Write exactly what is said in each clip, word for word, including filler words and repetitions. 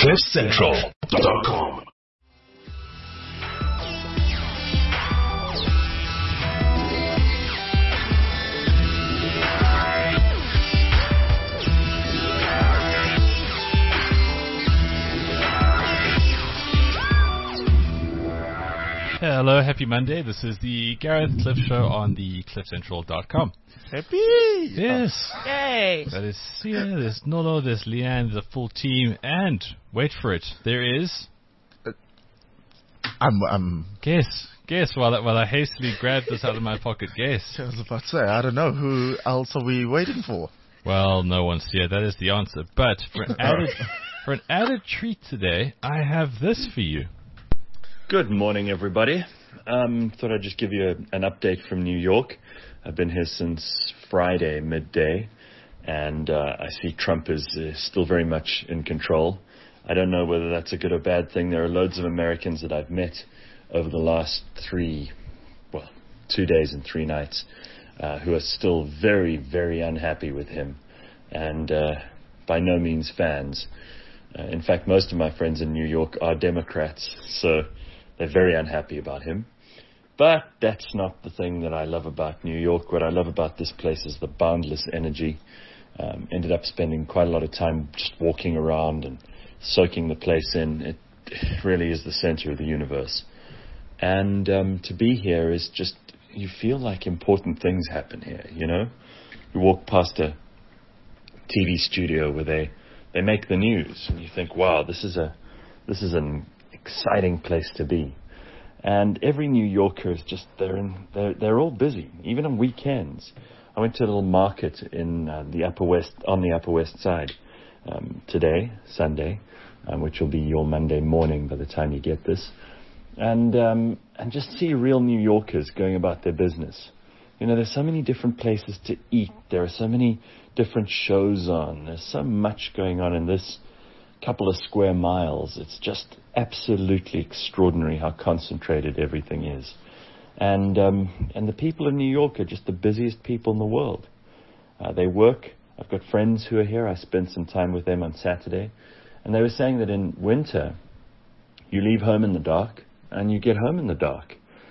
cliff central dot com. Hello, happy Monday. This is the Gareth Cliff Show on the cliff central dot com. Happy! Yes. Yay! That is Sia, there's Nolo, there's Leanne, the full team, and wait for it, there is... I'm, I'm... Guess. Guess, while I, while I hastily grabbed this out of my pocket, guess. I was about to say, I don't know, who else are we waiting for? Well, no one's here, that is the answer. But for an added, for an added treat today, I have this for you. Good morning, everybody. Um, thought I'd just give you a, an update from New York. I've been here since Friday midday, and uh, I see Trump is uh, still very much in control. I don't know whether that's a good or bad thing. There are loads of Americans that I've met over the last three, well, two days and three nights, uh, who are still very, very unhappy with him, and uh, by no means fans. Uh, in fact, most of my friends in New York are Democrats, so they're very unhappy about him. But that's not the thing that I love about New York. What I love about this place is the boundless energy. Um, ended up spending quite a lot of time just walking around and soaking the place in. It really is the center of the universe. And um, to be here is just, you feel like important things happen here, you know? You walk past a T V studio where they, they make the news, and you think, wow, this is a this is an exciting place to be. And every New Yorker is just, they're, in, they're, they're all busy, even on weekends. I went to a little market in uh, the Upper West, on the Upper West Side um, today, Sunday, um, which will be your Monday morning by the time you get this. And, um, and just see real New Yorkers going about their business. You know, there's so many different places to eat. There are so many different shows on. There's so much going on in this couple of square miles. It's just absolutely extraordinary how concentrated everything is. And um, and the people of New York are just the busiest people in the world. Uh, they work. I've got friends who are here. I spent some time with them on Saturday. And they were saying that in winter, you leave home in the dark and you get home in the dark.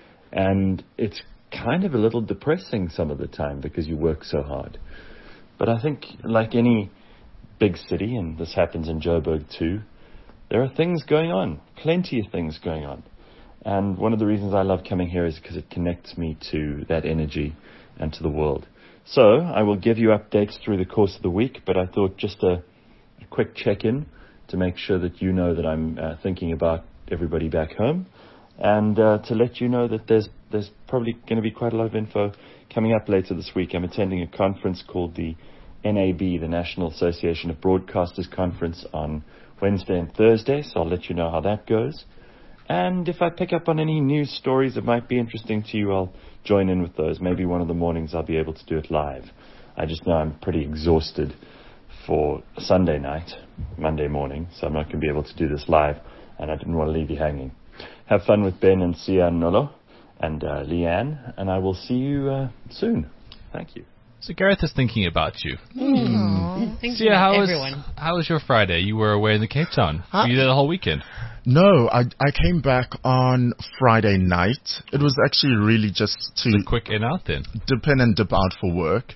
And it's kind of a little depressing some of the time because you work so hard. But I think like any big city, and this happens in Joburg too, there are things going on, plenty of things going on. And one of the reasons I love coming here is because it connects me to that energy and to the world. So I will give you updates through the course of the week, but I thought just a, a quick check-in to make sure that you know that I'm uh, thinking about everybody back home, and uh, to let you know that there's there's probably going to be quite a lot of info coming up later this week. I'm attending a conference called the N A B, the National Association of Broadcasters Conference, on Wednesday and Thursday, so I'll let you know how that goes. And if I pick up on any news stories that might be interesting to you, I'll join in with those. Maybe one of the mornings I'll be able to do it live. I just know I'm pretty exhausted for Sunday night, Monday morning, so I'm not going to be able to do this live, and I didn't want to leave you hanging. Have fun with Ben and Sia and Nolo and uh, Leanne, and I will see you uh, soon. Thank you. So Gareth is thinking about you. Mm. Thanks Sia, how was, everyone. how was your Friday? You were away in the Cape Town. Huh? Were you there the whole weekend? No, I I came back on Friday night. It was actually really just to A quick in out then. dip in and dip out for work.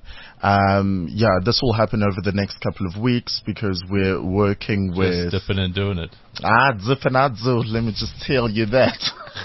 Um, yeah, this will happen over the next couple of weeks because we're working with... Just dipping and doing it. Ah, zipping out, zo, let me just tell you that.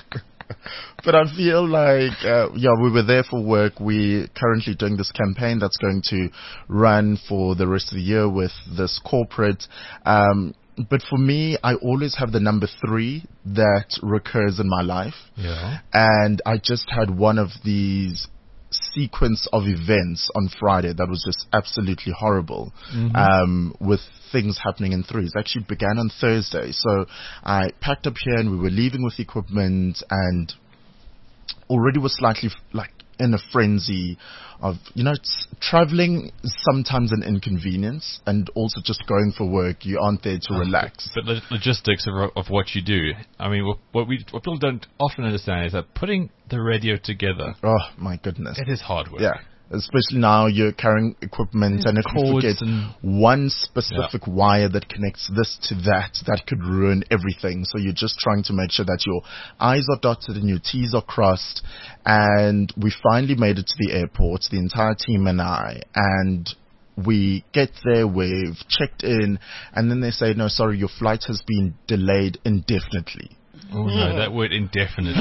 But I feel like, uh, yeah, we were there for work. We're currently doing this campaign that's going to run for the rest of the year with this corporate. Um, but for me, I always have the number three that recurs in my life. Yeah. And I just had one of these sequence of events on Friday that was just absolutely horrible. Mm-hmm. Um, with things happening in threes. It actually began on Thursday. So I packed up here and we were leaving with equipment and already was slightly like in a frenzy of, you know, it's, traveling is sometimes an inconvenience, and also just going for work, you aren't there to relax. But, but logistics of, of what you do, I mean, what, what we what people don't often understand is that putting the radio together, oh my goodness, it is hard work. Yeah. Especially now you're carrying equipment, and if you Cords forget and- one specific wire that connects this to that, that could ruin everything. So you're just trying to make sure that your I's are dotted and your T's are crossed. And we finally made it to the airport, the entire team and I, and we get there, we've checked in, and then they say, no, sorry, your flight has been delayed indefinitely. Oh no, that word indefinitely.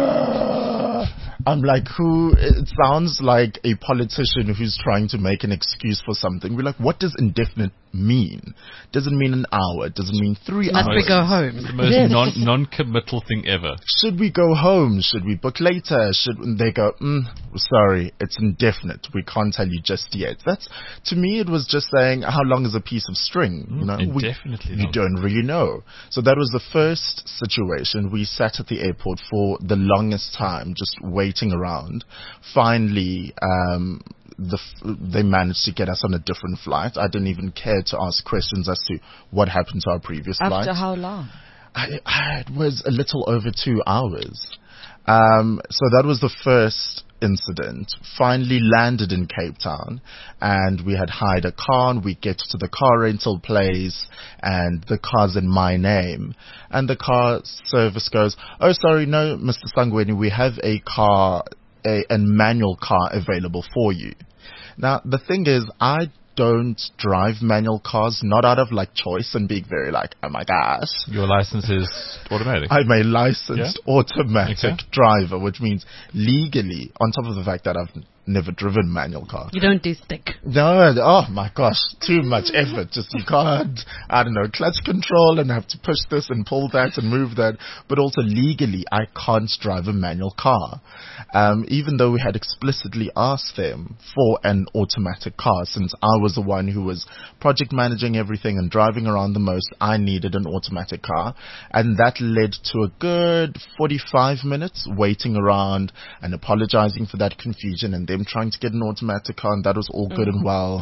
I'm like, who? It sounds like a politician who's trying to make an excuse for something. We're like, what does indefinite mean? Does it mean an hour? Does it mean three Must hours? we go home? The most Yes. non non-committal thing ever. Should we go home? Should we book later? Should and they go, mm, sorry, it's indefinite. We can't tell you just yet. That's, to me, it was just saying, how long is a piece of string? You know, we- Indefinitely. You long. don't really know. So that was the first situation. We sat at the airport for the longest time, just waiting around. Finally, um, the f- they managed to get us on a different flight. I didn't even care to ask questions as to what happened to our previous flight. After how long? I, I, it was a little over two hours. Um, so that was the first incident. Finally landed in Cape Town, and we had hired a car, and we get to the car rental place, and the car's in my name. And the car service goes, oh, sorry, no, Mister Sangweni, we have a car, a, a manual car available for you. Now, the thing is, I don't drive manual cars, not out of like choice and being very like, oh my gosh. Your license is automatic. I'm a licensed Yeah? automatic Okay. driver, which means legally, on top of the fact that I've never driven manual car. You don't do stick. No, oh my gosh, too much effort. Just you can't, I don't know, clutch control and have to push this and pull that and move that. But also legally, I can't drive a manual car. Um, even though we had explicitly asked them for an automatic car, since I was the one who was project managing everything and driving around the most, I needed an automatic car. And that led to a good forty-five minutes waiting around and apologizing for that confusion and them trying to get an automatic car, and that was all good and well.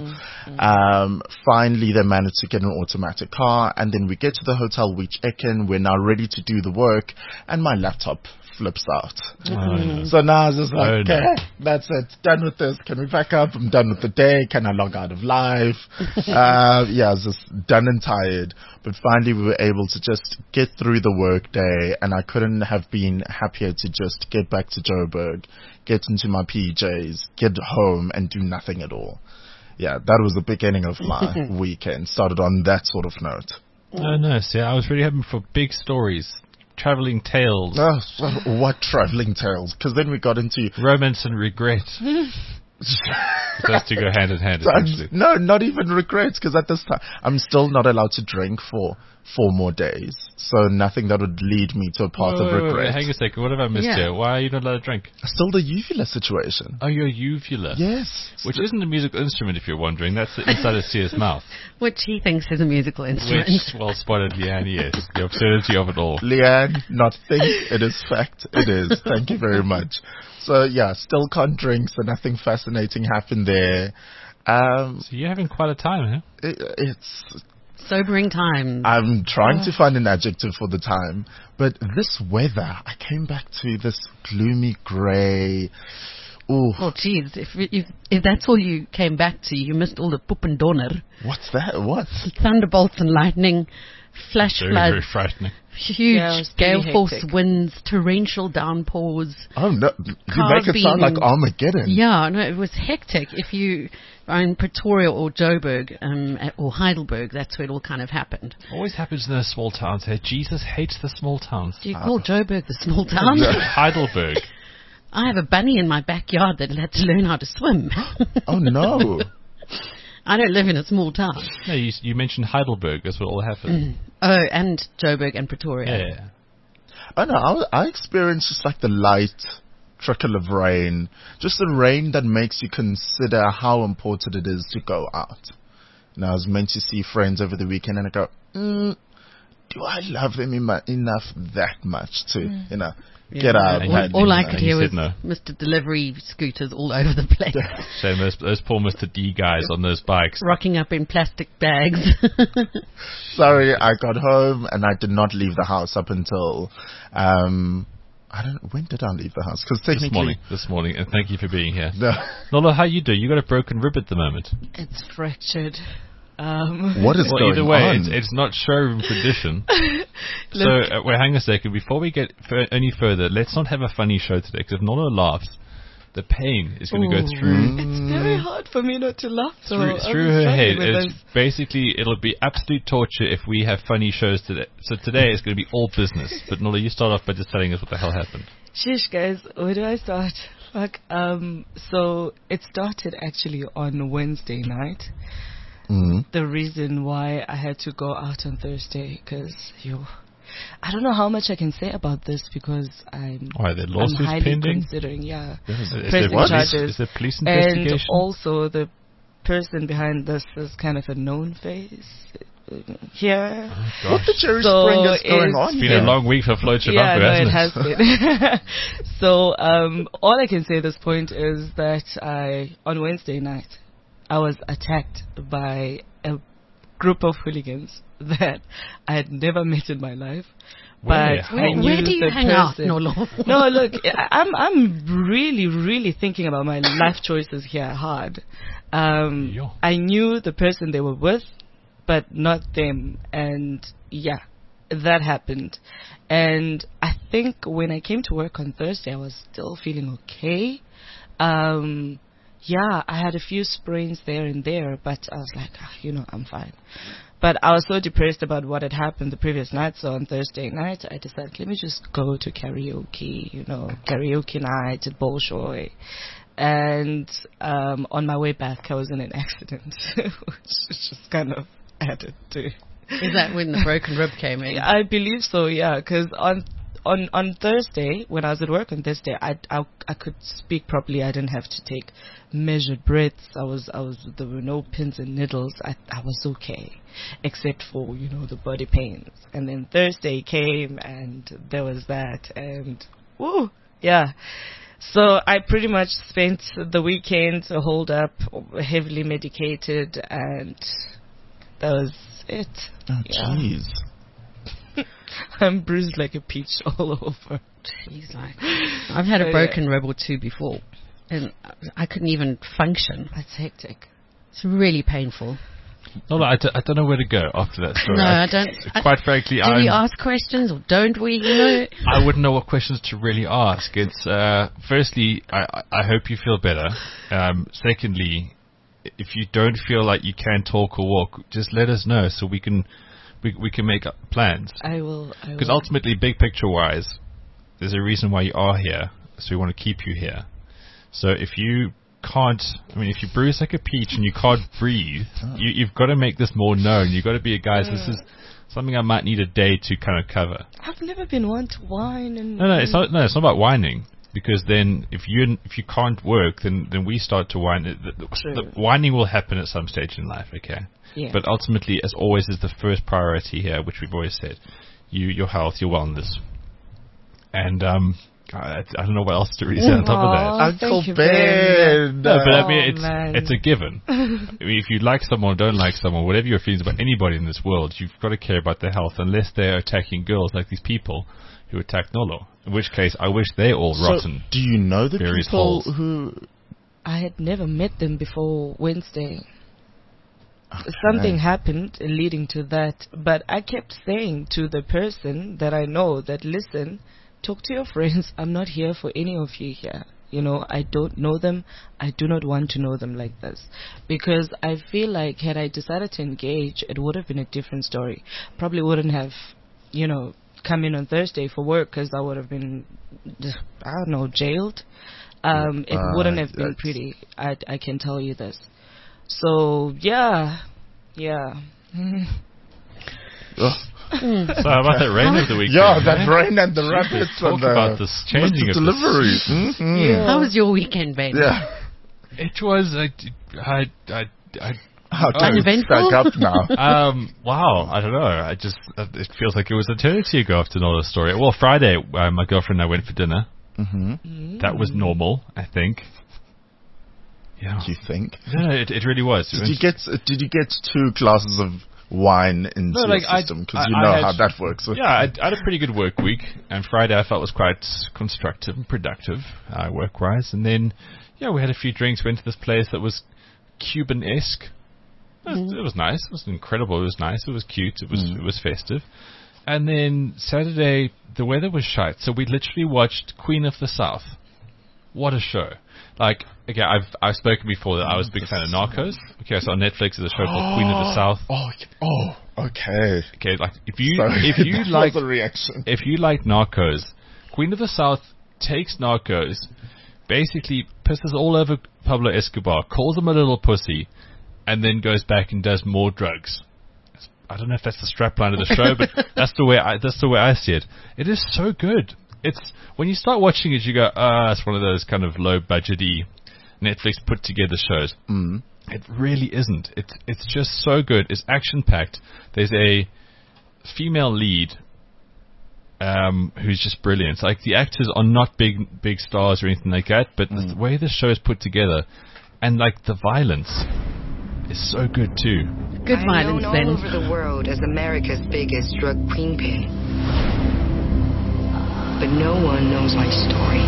Um, finally, they managed to get an automatic car, and then we get to the hotel, we check in, we're now ready to do the work, and my laptop flips out. Oh, no. So now I was just like, Oh, no. okay, that's it, done with this. Can we pack up? I'm done with the day. Can I log out of life? uh, yeah, I was just done and tired. But finally, we were able to just get through the work day, and I couldn't have been happier to just get back to Joburg, get into my P Js, get home, and do nothing at all. Yeah, that was the beginning of my weekend. Started on that sort of note. Oh, nice. Yeah, I was really hoping for big stories, traveling tales, Oh, so what traveling tales? Because then we got into romance and regret. Those two go hand in hand, essentially. no, not even regrets, because at this time I'm still not allowed to drink for four more days. So nothing that would lead me to a path Wait, of wait, wait, regret. hang a second. What have I missed Yeah. here? Why are you not allowed to drink? Still the uvula situation. Oh, you're uvula. Yes. Which isn't a musical instrument, if you're wondering. That's the inside of Sia's mouth. Which he thinks is a musical instrument. Which, well spotted, Leanne, yes. The absurdity of it all. Leanne, not think, it is fact. It is. Thank you very much. So yeah, still can't drink, so nothing fascinating happened there. Um, So you're having quite a time, huh? it, it's Sobering times. I'm trying to find an adjective for the time, but this weather, I came back to this gloomy grey. Ooh, Well, geez, if, if if that's all you came back to, you missed all the poep and donner. what's that? What? Thunderbolts and lightning, flash Very, floods, very frightening. huge Yeah, it was pretty gale force hectic. winds, torrential downpours. Oh no! You Cars make it sound being- like Armageddon. Yeah, no, it was hectic. If you are in Pretoria or Joburg um, at- or Heidelberg, that's where it all kind of happened. Always happens in those small towns here. Jesus hates the small towns. Do you call Joburg the small town? Heidelberg. I have a bunny in my backyard that had to learn how to swim. Oh no! I don't live in a small town. No, you, you mentioned Heidelberg. That's what all happened. Oh, and Joburg and Pretoria. Yeah. Oh no! I, I experienced just like the light trickle of rain, just the rain that makes you consider how important it is to go out. And I was meant to see friends over the weekend, and I go, mm, do I love them emu- enough that much to, you know, get out? And and, you- All I you know, could And you hear said was no. Mister Delivery scooters all over the place, Shame those, those poor Mister D guys on those bikes. rocking up in plastic bags. Sorry, I got home and I did not leave the house up until um, I don't. When did I leave the house? Because technically, This morning. This morning. And thank you for being here. No. Nola, how you doing? You got a broken rib at the moment. It's fractured. Um, What is Well, going either way, on? it's, it's not showroom condition. so, uh, wait, hang a second. Before we get f- any further, let's not have a funny show today, because if Nola laughs, the pain is going to go Ooh. through It's very hard for me not to laugh. So through, I'm through her struggling head. with It's this. basically, it'll be absolute torture if we have funny shows today. So today it's going to be all business. But Nola, you start off by just telling us what the hell happened. Sheesh, guys, where do I start? Fuck. Um, so it started actually on Wednesday night. Mm. The reason why I had to go out on Thursday, because you, I don't know how much I can say about this because I'm, Why, the I'm lawsuit's highly pending? considering, yeah, Is there pressing police- charges. Is there police And investigation? also the person behind this is kind of a known face uh, here. Oh, What gosh. the Jerry So Springer's going it's- on It's been here? a long week for Flo Chivampa, Yeah, no, hasn't it has been. So, um, all I can say at this point is that I, on Wednesday night, I was attacked by a group of hooligans that I had never met in my life. Where? But How? I Where, knew where do you the hang out, person. Nolo? No, look, I- I'm I'm really really thinking about my life choices here hard. Um, Yo. I knew the person they were with, but not them, and yeah, that happened. And I think when I came to work on Thursday, I was still feeling okay. Um, yeah, I had a few sprains there and there, but I was like, ah, you know, I'm fine. But I was so depressed about what had happened the previous night, so on Thursday night, I decided, let me just go to karaoke, you know, karaoke night at Bolshoi. And um, on my way back, I was in an accident, which just kind of added to. Is that when the broken rib came in? I believe so, yeah, because on on on Thursday, when I was at work on Thursday, I, I I could speak properly. I didn't have to take measured breaths. I was I was there were no pins and needles. I I was okay, except for, you know, the body pains. And then Thursday came, and there was that, and woo, yeah. So I pretty much spent the weekend holed up, heavily medicated, and that was it. Oh, Yeah. jeez. I'm bruised like a peach all over. Jeez, like I've had So, a yeah. broken rib or two before, and I couldn't even function. That's hectic. It's really painful. Nola, I, d- I don't know where to go after that story. No, I don't. Quite frankly, Do I'm, we ask questions or don't we? You know, I wouldn't know what questions to really ask. It's uh, firstly, I, I I hope you feel better. Um, secondly, if you don't feel like you can talk or walk, just let us know so we can we we can make up plans. I will. I Because will. ultimately, big picture wise, there's a reason why you are here. So we want to keep you here. So if you can't, I mean, if you bruise like a peach and you can't breathe, you, you've got to make this more known. You've got to be a guys. This is something I might need a day to kind of cover. I've never been one to whine and. No, no, it's not. No, it's not about whining. Because then, if you if you can't work, then then we start to whine. The, the, True. the whining will happen at some stage in life, okay? Yeah. But ultimately, as always, is the first priority here, which we've always said: you, your health, your wellness, and um, I, I don't know what else to really say on top of that. Aw, Uncle thank you, Ben. No, but I Oh, mean, it's man. it's a given. I mean, if you like someone or don't like someone, whatever your feelings about anybody in this world, you've got to care about their health, unless they're attacking girls like these people who attacked Nolo. In which case, I wish they're all So, rotten. do you know the Various people holes. who? I had never met them before Wednesday. Okay. Something happened leading to that, but I kept saying to the person that I know that, listen, talk to your friends. I'm not here for any of you here. You know, I don't know them. I do not want to know them like this. Because I feel like had I decided to engage, it would have been a different story. Probably wouldn't have, you know, come in on Thursday for work because I would have been, I don't know, jailed. Um, it Uh, wouldn't have been that's- pretty. I, I can tell you this. So, yeah. Yeah. Ugh. So how about that rain of the weekend? Yeah, eh? that rain and the rabbits Talk and the about this changing with of the the delivery. seasons. Mhm. Yeah. how was your weekend, Ben? Yeah. It was. I, I, I, I How Oh. to Uneventful? stack up now? um, wow, I don't know. I just uh, it feels like it was eternity ago after Nola's story. Well, Friday, uh, my girlfriend and I went for dinner. Mm-hmm. That was normal, I think. Yeah. You think? No, no, it, it really was. Did you get Did you get two glasses of wine into No, like, your I- system? Because I- you I know had- how that works. Yeah, I, I had a pretty good work week, and Friday I felt was quite constructive and productive, uh, work-wise. And then, yeah, we had a few drinks, went to this place that was Cuban-esque. It was, it was nice. It was incredible. It was nice. It was cute. It was Mm. it was festive. And then Saturday, the weather was shite, so we literally watched Queen of the South. What a show! Like, okay, I've I've spoken before that I was a big fan of Narcos. Okay, so on Netflix there's a show called Queen of the South. Oh, oh, okay. Okay, like if you Sorry, if you that like was a reaction. if you like Narcos, Queen of the South takes Narcos, basically pisses all over Pablo Escobar, calls him a little pussy, and then goes back and does more drugs. It's- I don't know if that's the strapline of the show, but that's the way I, that's the way I see it. It is so good. It's when you start watching it, you go, ah, it's one of those kind of low budgety Netflix put together shows. Mm. It really isn't. It's it's just so good. It's action packed. There's a female lead um, who's just brilliant. It's like the actors are not big big stars or anything like that, but the way the show is put together, and like the violence is so good too. Good I'm violence known then. all over the world as America's biggest drug queenpin. But no one knows my story.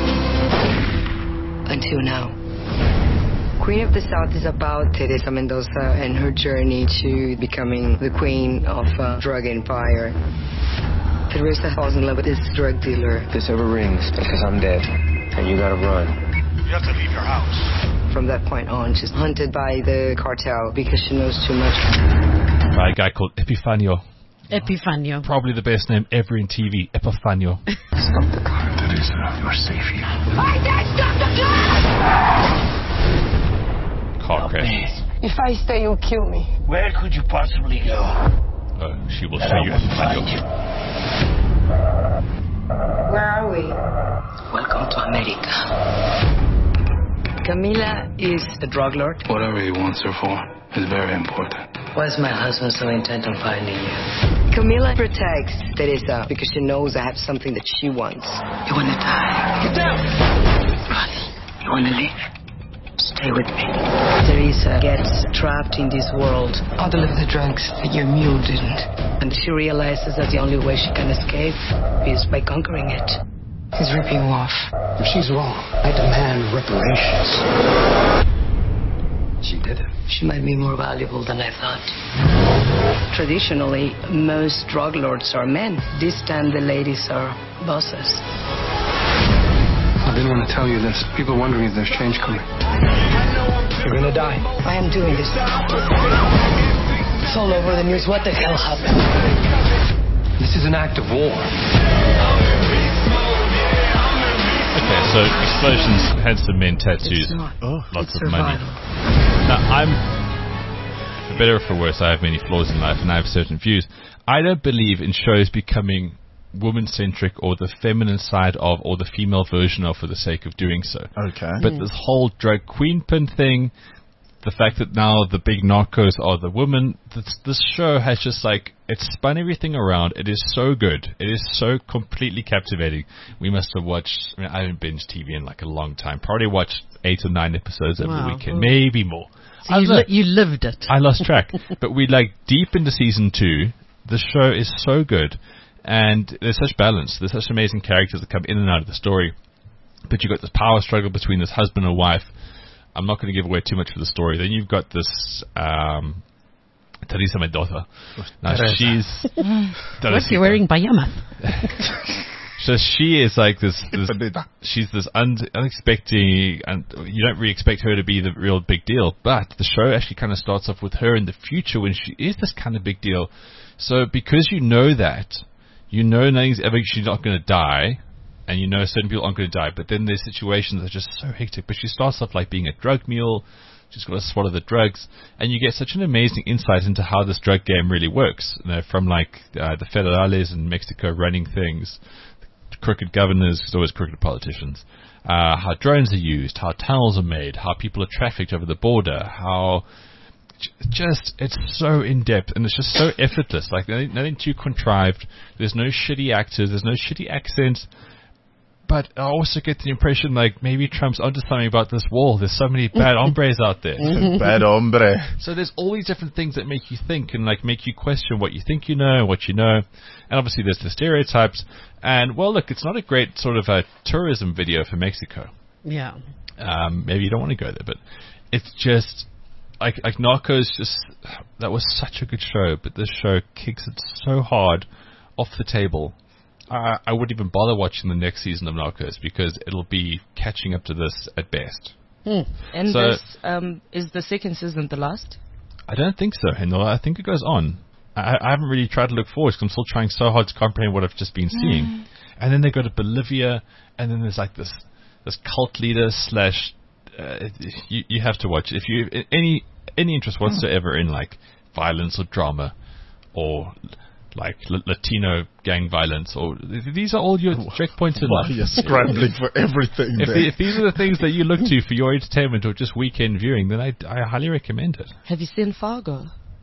Until now. Queen of the South is about Teresa Mendoza and her journey to becoming the queen of a drug empire. Teresa falls in love with this drug dealer. If this ever rings, it's because I'm dead. And you gotta run. You have to leave your house. From that point on, she's hunted by the cartel because she knows too much. By a guy called Epifanio. Epifanio. Probably the best name ever in T V, Epifanio. Stop the clock, Teresa. You're safe here. I said stop the clock! Car crash. If I stay, you'll kill me. Where could you possibly go? Oh, she will show you Epifanio. Where are we? Welcome to America. Camila is a drug lord. Whatever he wants her for is very important. Why is my husband so intent on finding you? Camila protects Teresa because she knows I have something that she wants. You wanna die? Get down! Run. You wanna live? Stay with me. Teresa gets trapped in this world. I'll deliver the drugs that your mule didn't. And she realizes that the only way she can escape is by conquering it. He's ripping you off. If she's wrong, I demand reparations. She did it. She might be more valuable than I thought. Traditionally, most drug lords are men. This time the ladies are bosses. I didn't want to tell you this. People are wondering if there's change coming. You're gonna die. I am doing this. It's all over the news. What the hell happened? This is an act of war. Okay, so explosions, handsome men, tattoos, Oh, lots It's of money. survival. Now, I'm, for better or for worse, I have many flaws in life and I have certain views. I don't believe in shows becoming woman-centric or the feminine side of or the female version of for the sake of doing so. okay. But this whole drag queen pin thing, the fact that now the big narcos are the women, this, this show has just like, it's spun everything around. It is so good. It is so completely captivating. We must have watched, I mean, I haven't binged T V in like a long time. Probably watched eight or nine episodes every Wow. weekend, maybe more. So I you, don't know. li- you lived it. I lost track. But we like deep into season two. The show is so good. And there's such balance. There's such amazing characters that come in and out of the story. But you've got this power struggle between this husband and wife. I'm not going to give away too much for the story. Then you've got this um, Teresa Mendoza. Now Teresa. she's What, you're wearing pajamas? So she is like this. this she's this un- unexpected, and you don't really expect her to be the real big deal. But the show actually kind of starts off with her in the future when she is this kind of big deal. So because you know that, you know nothing's ever she's not going to die. And you know certain people aren't going to die, but then there's situations that are just so hectic. But she starts off like being a drug mule. She's got to swallow the drugs, and you get such an amazing insight into how this drug game really works. You know, from like uh, the federales in Mexico running things, crooked governors, there's always crooked politicians. Uh, how drones are used, how tunnels are made, how people are trafficked over the border, how j- just it's so in depth and it's just so effortless. Like nothing, nothing too contrived. There's no shitty actors. There's no shitty accents. but I also get the impression like maybe Trump's onto something about this wall. There's so many bad hombres out there. Bad hombre. So there's all these different things that make you think and like make you question what you think you know, what you know, and obviously there's the stereotypes. And well, look, it's not a great sort of a tourism video for Mexico. Yeah. Um, maybe you don't want to go there, but it's just like like Narcos. Just that was such a good show, but this show kicks it so hard off the table. I, I wouldn't even bother watching the next season of Narcos because it'll be catching up to this at best. Hmm. And So- this, um, is the second season the last? I don't think so, Hindle. I think it goes on. I, I haven't really tried to look forward because I'm still trying so hard to comprehend what I've just been seeing. And then they go to Bolivia, and then there's like this this cult leader slash. Uh, you you have to watch it if you any any interest whatsoever in like violence or drama or like L- Latino gang violence, or th- these are all your checkpoints in Wow, life. you're scrambling for everything. If, there. the, if these are the things that you look to for your entertainment or just weekend viewing, then I, I highly recommend it. Have you seen Fargo?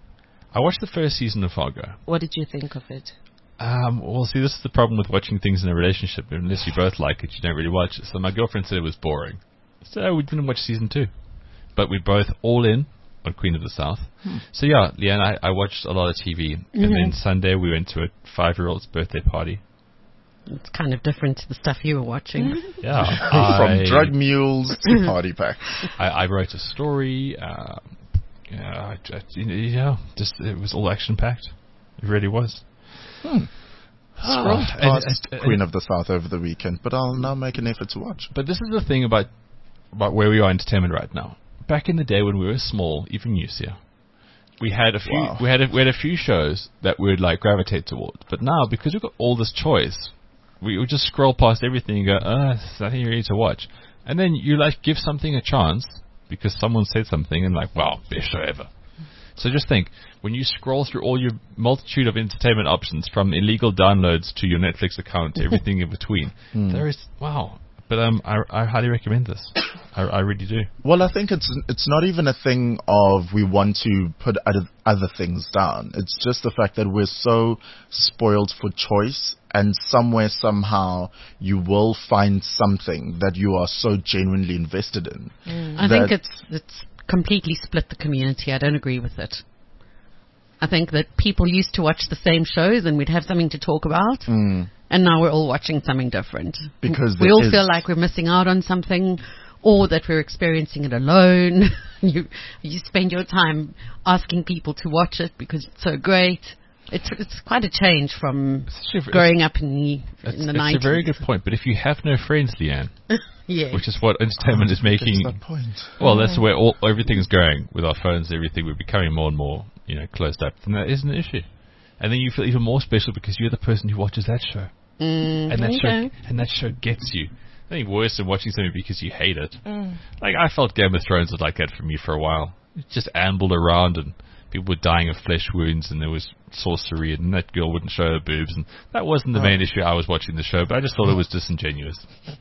I watched the first season of Fargo. What did you think of it? Um, well, see, this is the problem with watching things in a relationship. Unless you both like it, you don't really watch it. So my girlfriend said it was boring. So we didn't watch season two. But we both all in on Queen of the South. Hmm. So yeah, Leanne, I, I watched a lot of T V. Mm-hmm. And then Sunday we went to a five-year-old's birthday party. It's kind of different to the stuff you were watching. Yeah. From I, drug mules to party packs. I, I wrote a story. Uh, yeah, I, I, you know, just it was all action-packed. It really was. Hmm. Scrolled and- past and- Queen of the South over the weekend, but I'll now make an effort to watch. But this is the thing about about where we are in entertainment right now. Back in the day when we were small, even you, Sia, we had a few Wow. we had a, we had a few shows that we would like gravitate towards. But now, because we've got all this choice, we would just scroll past everything and go, "Uh, there's nothing really to watch." And then you like give something a chance because someone said something and like, "Wow, best show ever." So just think, when you scroll through all your multitude of entertainment options, from illegal downloads to your Netflix account to everything in between, Hmm. there is wow. But um, I, I highly recommend this. I, I really do. Well, I think it's it's not even a thing of we want to put other, other things down. It's just the fact that we're so spoiled for choice, and somewhere, somehow, you will find something that you are so genuinely invested in. Mm. I that- think it's it's completely split the community. I don't agree with it. I think that people used to watch the same shows and we'd have something to talk about. Mm. And now we're all watching something different. Because we there all is- feel like we're missing out on something, or that we're experiencing it alone. you you spend your time asking people to watch it because it's so great. It's it's quite a change from It's- growing up in the It's, in the it's nineties. a very good point. But if you have no friends, Leanne, Yeah. which is what entertainment is making. That's that point. Well, that's where all everything's going with our phones. Everything, we're becoming more and more, you know, closed up, and that isn't an issue. And then you feel even more special because you're the person who watches that show, Mm, and that okay. show and that show gets you. I think worse than watching something because you hate it. Like I felt Game of Thrones was like that for me for a while. It just ambled around and people were dying of flesh wounds and there was sorcery and that girl wouldn't show her boobs, and that wasn't the main issue. I was watching the show, but I just thought it was disingenuous.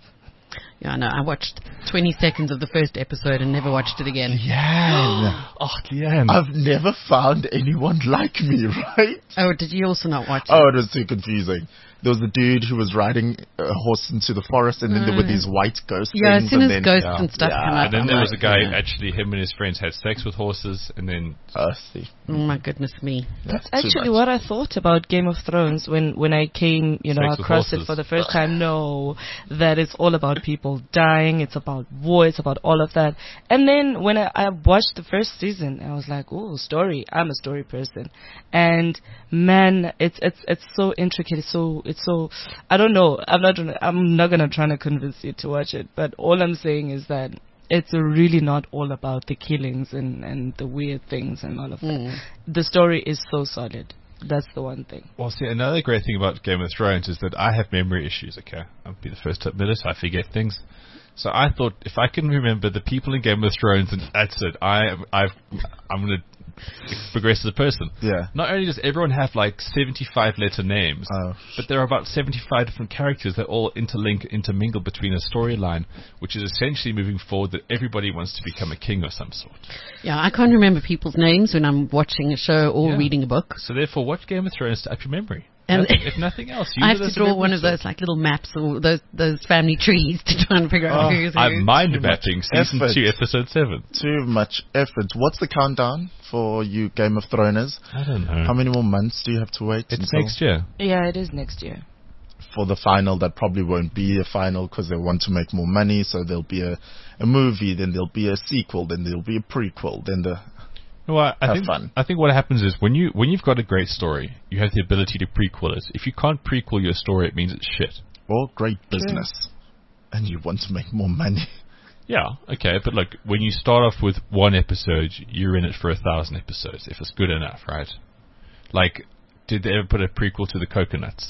Yeah, I know. I watched twenty seconds of the first episode and never watched it again. Leanne. Oh, Leanne. I've never found anyone like me, right? Oh, did you also not watch it? Oh, it was too confusing. There was the dude who was riding a horse into the forest, and then there were these white ghost Yeah, as things. soon and as then, ghosts yeah. and stuff Yeah. come up, And then I'm there was a like, guy, yeah. actually, him and his friends had sex with horses, and then Oh, see. Oh my goodness me. That's That's too actually much. what I thought about Game of Thrones when, when I came, you know, Sex with across it horses. for the first time. No, that it's all about people dying. It's about war. It's about all of that. And then when I, I watched the first season, I was like, "Oh, story! I'm a story person." And man, it's it's it's so intricate. It's so it's so. I don't know. I'm not. gonna- I'm not gonna try to convince you to watch it. But all I'm saying is that it's really not all about the killings and and the weird things and all of that. Mm. The story is so solid. That's the one thing. Well, see, another great thing about Game of Thrones is that I have memory issues, okay? I'll be the first to admit it. I forget things. So I thought, if I can remember the people in Game of Thrones, and that's it, I, I've, I'm going to progress as a person. Yeah. Not only does everyone have like seventy-five letter names, Oh. but there are about seventy-five different characters that all interlink, intermingle between a storyline, which is essentially moving forward that everybody wants to become a king of some sort. Yeah, I can't remember people's names when I'm watching a show or Yeah. reading a book. So therefore, watch Game of Thrones to up your memory. And if nothing else, use I it have to as a draw memory one of stick. those like little maps or those those family trees to try and figure out Oh, who's who. I'm mind Too much mapping season effort. two, episode seven. Too much effort. What's the countdown for you Game of Throners? I don't know. How many more months do you have to wait? It's until next year. Yeah, it is next year. for the final that probably won't be a final because they want to make more money. So there'll be a, a movie, then there'll be a sequel, then there'll be a prequel, then the Well, I, I Have think fun. I think what happens is when you when you've got a great story, you have the ability to prequel it. If you can't prequel your story, it means it's shit. or great business, and you want to make more money. Yeah, okay, but look, when you start off with one episode, you're in it for a thousand episodes, if it's good enough, right? Like, did they ever put a prequel to the Coconuts?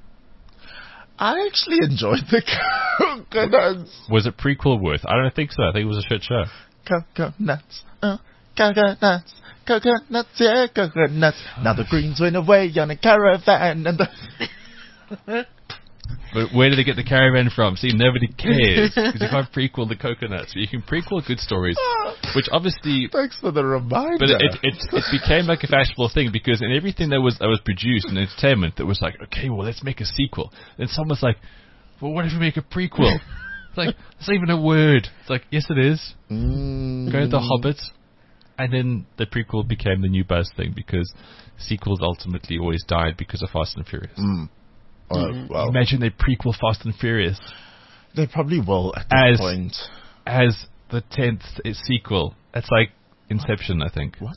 I actually enjoyed the coconuts. Was it prequel worth? I don't think so. I think it was a shit show. Coconuts, uh, coconuts, coconuts, yeah, coconuts. Now the Greens went away on a caravan, and the But where did they get the caravan from? See, nobody cares because you can't prequel the Coconuts. But you can prequel good stories, which obviously. Thanks for the reminder. But it, it it became like a fashionable thing because in everything that was that was produced in entertainment, that was like, okay, well, let's make a sequel. Then someone's like, well, what if we make a prequel? It's like, it's not even a word. It's like, yes, it is. Mm. Go to The Hobbit. And then the prequel became the new buzz thing because sequels ultimately always died because of Fast and Furious. Mm. Oh, Mm-hmm. well, Imagine they prequel Fast and Furious they probably will at this as point. as the tenth sequel. That's like Inception, I think. What?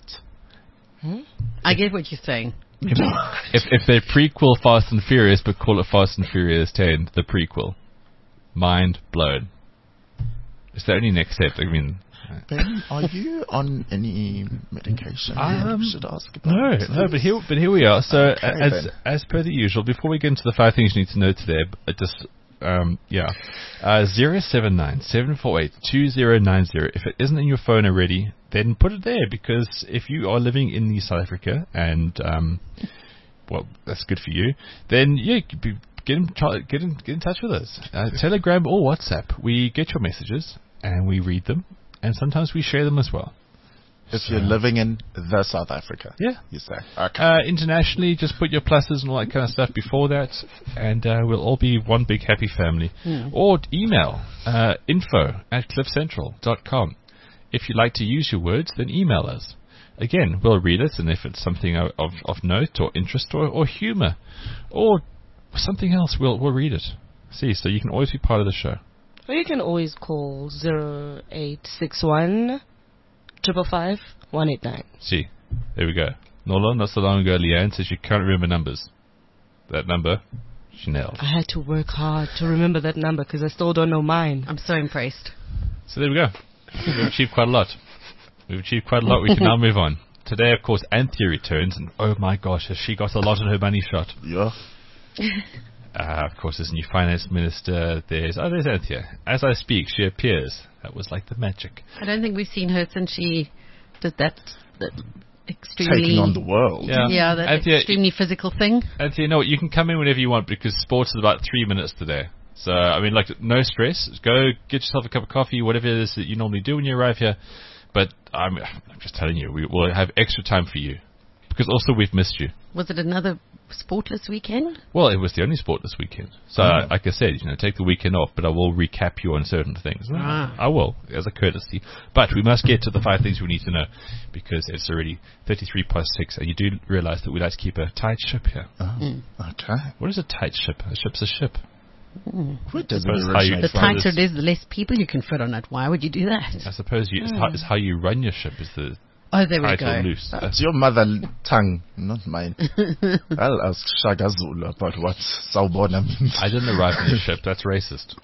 I get what you're saying. If, if if they prequel Fast and Furious but call it Fast and Furious ten, the prequel, mind blown. It's the only next step. I mean, Ben, are you on any medication? Um, I should ask about no, this. no, but here, but here we are. So, Okay, as then. as per the usual, before we get into the five things you need to know today, uh, just um, yeah, uh, zero seven nine seven four eight two zero nine zero. If it isn't in your phone already, then put it there because if you are living in South Africa and um, well, that's good for you. Then yeah, be, get in try, get in get in touch with us. Uh, Telegram or WhatsApp. We get your messages and we read them. And sometimes we share them as well. If So- you're living in the South Africa, Yeah. you say. Okay. Uh, internationally, just put your pluses and all that kind of stuff before that, and uh, we'll all be one big happy family. Hmm. Or email uh, info at cliffcentral dot com. If you'd like to use your words, then email us. Again, we'll read it, and if it's something of, of, of note or interest or, or humour or something else, we'll we'll read it. See, so you can always be part of the show. Or you can always call zero eight six one triple five one eight nine. See, there we go. Nola, not so long ago, Leanne says she can't remember numbers. That number, she nailed. I had to work hard to remember that number because I still don't know mine. I'm so impressed. So there we go. We've achieved quite a lot. We've achieved quite a lot. We can now move on. Today, of course, Anthea returns, and oh my gosh, has she got a lot in her money shot. Yeah. Uh, of course, there's a new finance minister. There's, oh, there's Anthea. As I speak, she appears. That was like the magic. I don't think we've seen her since she did that, that extremely Taking on the world. Yeah. yeah that Anthea, extremely physical thing. Anthea, you know what? You can come in whenever you want because sports is about three minutes today. So, I mean, like, no stress. Go get yourself a cup of coffee, whatever it is that you normally do when you arrive here. But I'm, I'm just telling you, we will have extra time for you. Because also we've missed you. Was it another sportless weekend? Well, it was the only sport this weekend. So, Oh. like I said, you know, take the weekend off, but I will recap you on certain things. Ah. I will, as a courtesy. But we must get to the five things we need to know, because it's already thirty-three past six, and you do realise that we like to keep a tight ship here. Oh, Mm. okay. What is a tight ship? A ship's a ship. Where does it Suppose how you- originate The from? Right. tighter it is, the less people you can fit on it. Why would you do that? I suppose you, it's, how, it's how you run your ship is the Oh, there we tight go. or loose. That's your mother tongue, not mine. I'll ask Shaka Zulu about what Sawubona means. I didn't arrive on the ship. That's racist.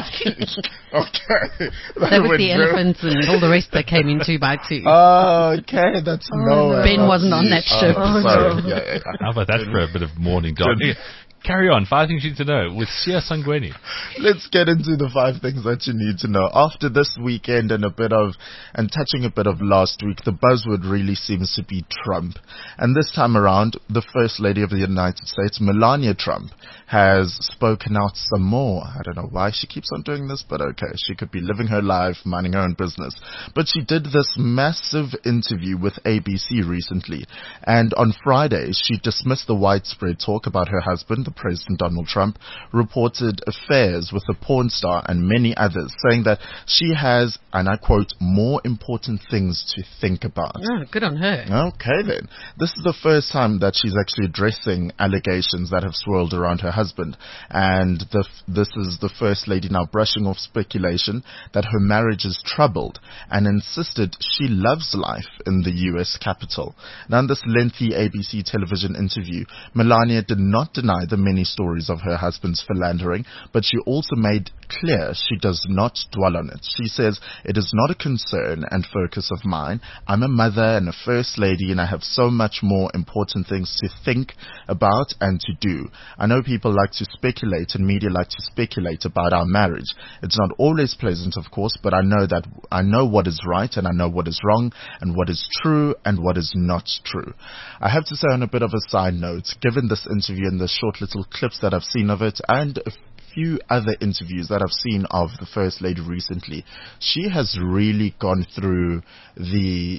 Okay. That was went the very- elephants and all the rest that came in two by two. Oh, okay, that's no. Ben wasn't on that ship. Oh, Oh, sorry. no. Yeah, yeah, yeah. How about that for a bit of morning dog? Carry on. Five things you need to know with Sia Sangweni. Let's get into the five things that you need to know. After this weekend and a bit of, and touching a bit of last week, the buzzword really seems to be Trump. And this time around, the First Lady of the United States, Melania Trump, has spoken out some more. I don't know why she keeps on doing this, but okay, she could be living her life, minding her own business. But she did this massive interview with A B C recently. And on Friday, she dismissed the widespread talk about her husband, the President Donald Trump, reported affairs with the porn star and many others, saying that she has, and I quote, more important things to think about. Oh, good on her. Okay then. This is the first time that she's actually addressing allegations that have swirled around her husband. And the, this is the First Lady now brushing off speculation that her marriage is troubled and insisted she loves life in the U S Capitol. Now in this lengthy A B C television interview, Melania did not deny the many stories of her husband's philandering, but she also made clear she does not dwell on it. She says, "It is not a concern and focus of mine. I'm a mother and a first lady, and I have so much more important things to think about and to do. I know people like to speculate and media like to speculate about our marriage. It's not always pleasant, of course, but I know that I know what is right and I know what is wrong and what is true and what is not true." I have to say, on a bit of a side note, given this interview and the short little clips that I've seen of it and a few other interviews that I've seen of the First Lady recently, she has really gone through the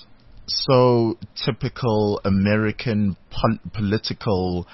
so typical American pol- political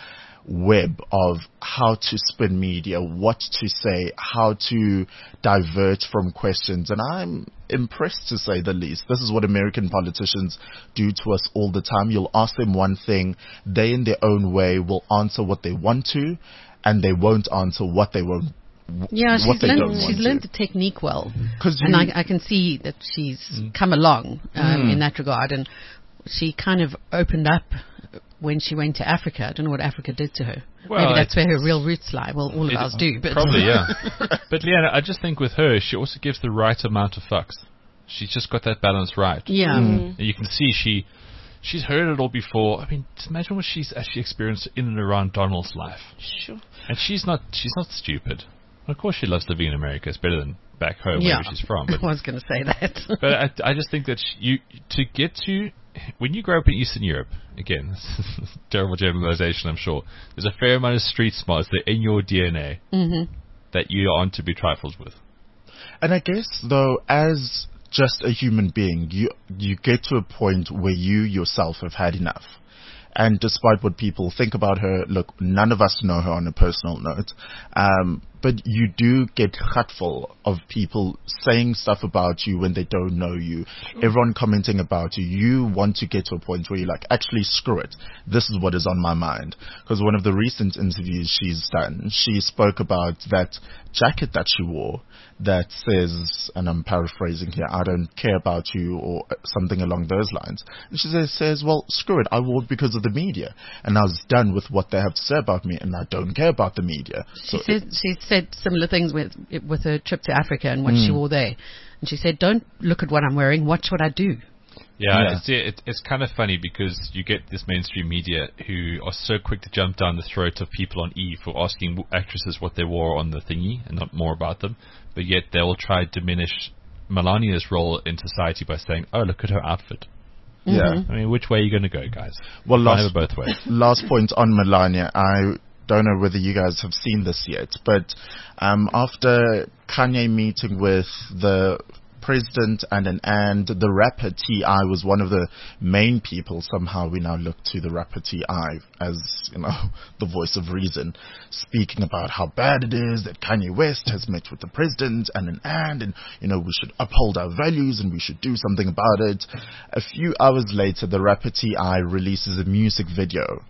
web of how to spin media, what to say, how to divert from questions, and I'm impressed to say the least. This is what American politicians do to us all the time. You'll ask them one thing, they in their own way will answer what they want to, and they won't answer what they won't. Yeah, what she's they learned, don't want she's to. learned the technique well, Cause and you- I, I can see that she's Mm. come along um, Mm. in that regard, and she kind of opened up when she went to Africa. I don't know what Africa did to her. Well, Maybe that's it- where her real roots lie. Well, all of It- ours do, but Probably, yeah. But Leanna, I just think with her, she also gives the right amount of fucks. She's just got that balance right. yeah. Mm. And you can see she she's heard it all before. I mean, just imagine what she's actually experienced in and around Donald's life. Sure. And she's not she's not stupid. Of course, she loves living in America. It's better than back home, Yeah. where she's from. I But, was going to say that. but I, I just think that sh- you to get to when you grow up in Eastern Europe, again, terrible generalization, I'm sure. There's a fair amount of street smarts that are in your D N A Mm-hmm. that you aren't to be trifled with. And I guess, though, as just a human being, you you get to a point where you yourself have had enough. And despite what people think about her, look, none of us know her on a personal note. Um, but you do get hurtful of people saying stuff about you when they don't know you. Everyone commenting about you. You want to get to a point where you're like, actually, screw it. This is what is on my mind. Because one of the recent interviews she's done, she spoke about that jacket that she wore that says, and I'm paraphrasing here, "I don't care about you," or something along those lines. And she says, says, well, screw it. I wore it because of the media. And I was done with what they have to say about me, and I don't care about the media. She So said she said similar things with with her trip to Africa and what Mm. she wore there. And she said, "Don't look at what I'm wearing. Watch what I do." Yeah, Yeah. It's, it, it's kind of funny because you get this mainstream media who are so quick to jump down the throat of people on E for asking w- actresses what they wore on the thingy and not more about them, but yet they will try to diminish Melania's role in society by saying, "Oh, look at her outfit." yeah. I mean, which way are you going to go, guys? Well, Can't last, have it both ways. last point on Melania. I don't know whether you guys have seen this yet, but um, after Kanye meeting with the president and an and the rapper T I was one of the main people. Somehow we now look to the rapper T I as, you know, the voice of reason, speaking about how bad it is that Kanye West has met with the president and an and, and, you know, we should uphold our values and we should do something about it. A few hours later, the rapper T I releases a music video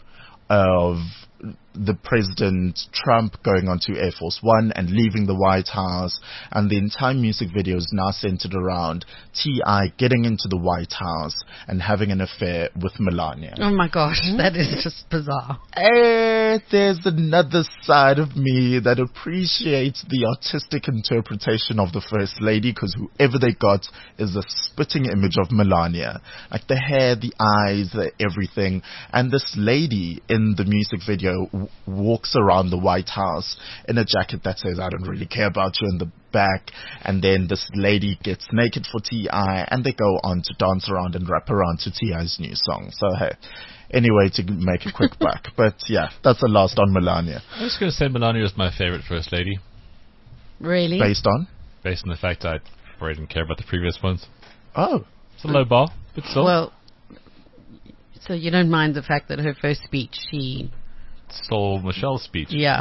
of the President Trump going onto Air Force One and leaving the White House, and the entire music video is now centered around T I getting into the White House and having an affair with Melania. Oh my gosh, that is just bizarre. But there's another side of me that appreciates the artistic interpretation of the First Lady, because whoever they got is a spitting image of Melania. Like the hair, the eyes, the everything. And this lady in the music video w- walks around the White House in a jacket that says, "I don't really care about you," in the back. And then this lady gets naked for T I, and they go on to dance around and rap around to T I's new song. So hey, anyway, to make a quick buck. But yeah, that's the last on Melania. I was going to say Melania is my favorite First Lady. Really? Based on? Based on the fact I probably didn't care about the previous ones. Oh. It's a low bar, but still. Well, so you don't mind the fact that her first speech, she... stole Michelle's speech. Yeah.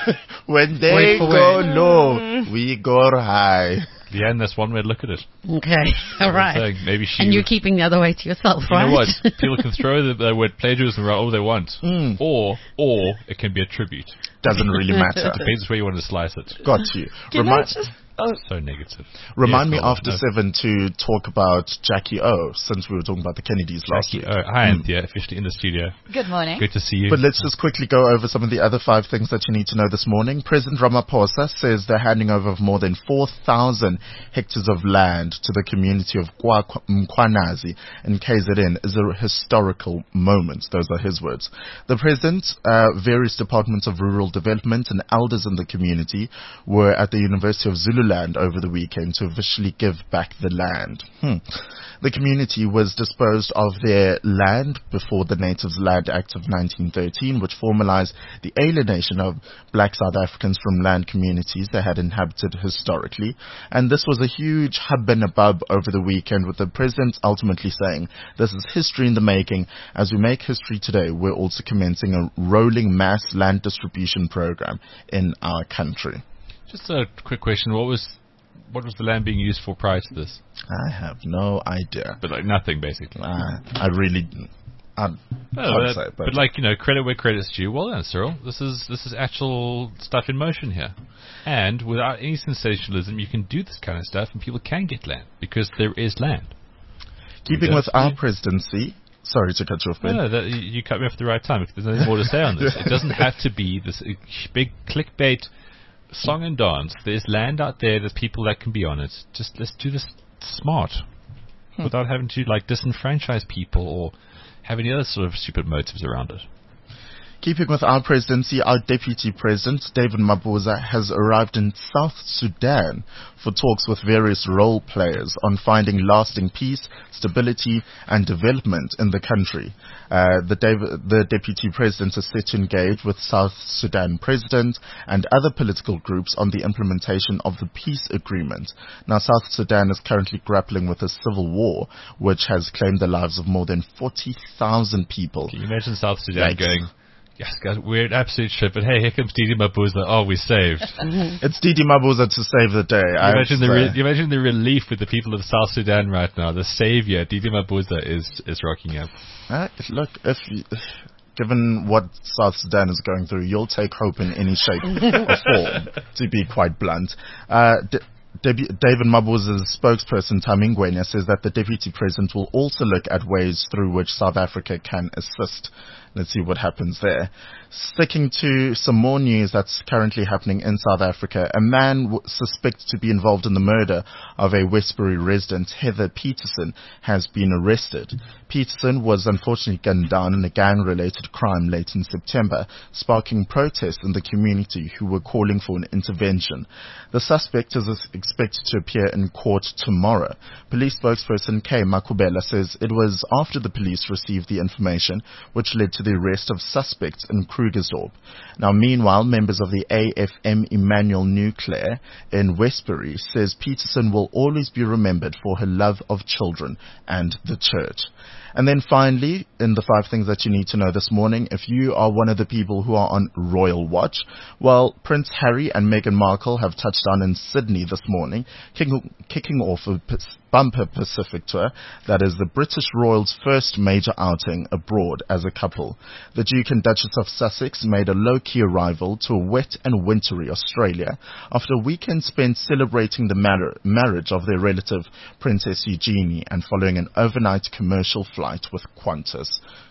When they Wait for go it. low, we go high. Yeah, and that's one way to look at it. Okay, all right. Saying, maybe she And you're keeping the other way to yourself, you right? know what? People can throw the, the word plagiarism around all they want. Mm. Or, or it can be a tribute. Doesn't really matter. Depends where you want to slice it. Got you. Can Remi- I just... Oh, So negative. Remind Yes, me after no. seven to talk about Jackie O, since we were talking about the Kennedys last Jackie, week. oh, hi, Anthea, officially in the studio. Good morning. Good to see you. But let's just quickly go over some of the other five things that you need to know this morning. President Ramaphosa says the handing over of more than four thousand hectares of land to the community of Kwa- Mkwanazi in K Z N is a historical moment. Those are his words. The president, uh, various departments of rural development and elders in the community were at the University of Zululand over the weekend to officially give back the land. Hmm. The community was disposed of their land before the Natives Land Act of nineteen thirteen, which formalized the alienation of black South Africans from land communities they had inhabited historically. And this was a huge hubbub over the weekend, with the president ultimately saying, "This is history in the making. As we make history today, we're also commencing a rolling mass land distribution program in our country." Just a quick question. What was what was the land being used for prior to this? I have no idea. But like nothing, basically. Uh, I really... I Oh, can't but, say, but, but like, you know, credit where credit's due. Well done, Cyril. This is this is actual stuff in motion here. And without any sensationalism, you can do this kind of stuff and people can get land because there is land. keeping Okay. with our presidency... Sorry to cut you off, Ben. No, no, that, you, you cut me off at the right time. There's nothing more to say on this. It doesn't have to be this uh, big clickbait song and dance. There's land out there. There's people that can be on it. Just let's do this smart, Hmm. without having to like disenfranchise people or have any other sort of stupid motives around it. Keeping with our presidency, our deputy president, David Mabuza, has arrived in South Sudan for talks with various role players on finding lasting peace, stability, and development in the country. Uh, the, Dav- the deputy president is set to engage with South Sudan president and other political groups on the implementation of the peace agreement. Now, South Sudan is currently grappling with a civil war, which has claimed the lives of more than forty thousand people. Can you imagine South Sudan Yikes. going, "Yes, guys, we're in absolute shit, but hey, here comes Didi Mabuza. Oh, we saved." It's Didi Mabuza to save the day. You I imagine, the say. re- you imagine the relief with the people of South Sudan right now. The savior, Didi Mabuza, is is rocking up. Uh, look, if you, given what South Sudan is going through, you'll take hope in any shape or form, to be quite blunt. Uh, D- Debu- David Mabuza's spokesperson, Tamingwenya, says that the deputy president will also look at ways through which South Africa can assist. Let's see what happens there. Sticking to some more news that's currently happening in South Africa, a man w- suspected to be involved in the murder of a Westbury resident, Heather Peterson, has been arrested. Peterson was unfortunately gunned down in a gang-related crime late in September, sparking protests in the community who were calling for an intervention. The suspect is expected to appear in court tomorrow. Police spokesperson Kay Makubela says it was after the police received the information which led to the arrest of suspects in Krugersdorp. Now, meanwhile, members of the A F M Emmanuel Nuclear in Westbury says Peterson will always be remembered for her love of children and the church. And then finally, in the five things that you need to know this morning, if you are one of the people who are on Royal Watch, well, Prince Harry and Meghan Markle have touched down in Sydney this morning, kicking, kicking off a p- bumper Pacific tour that is the British Royals' first major outing abroad as a couple. The Duke and Duchess of Sussex made a low-key arrival to a wet and wintry Australia after a weekend spent celebrating the mar- marriage of their relative Princess Eugenie and following an overnight commercial flight with Qantas.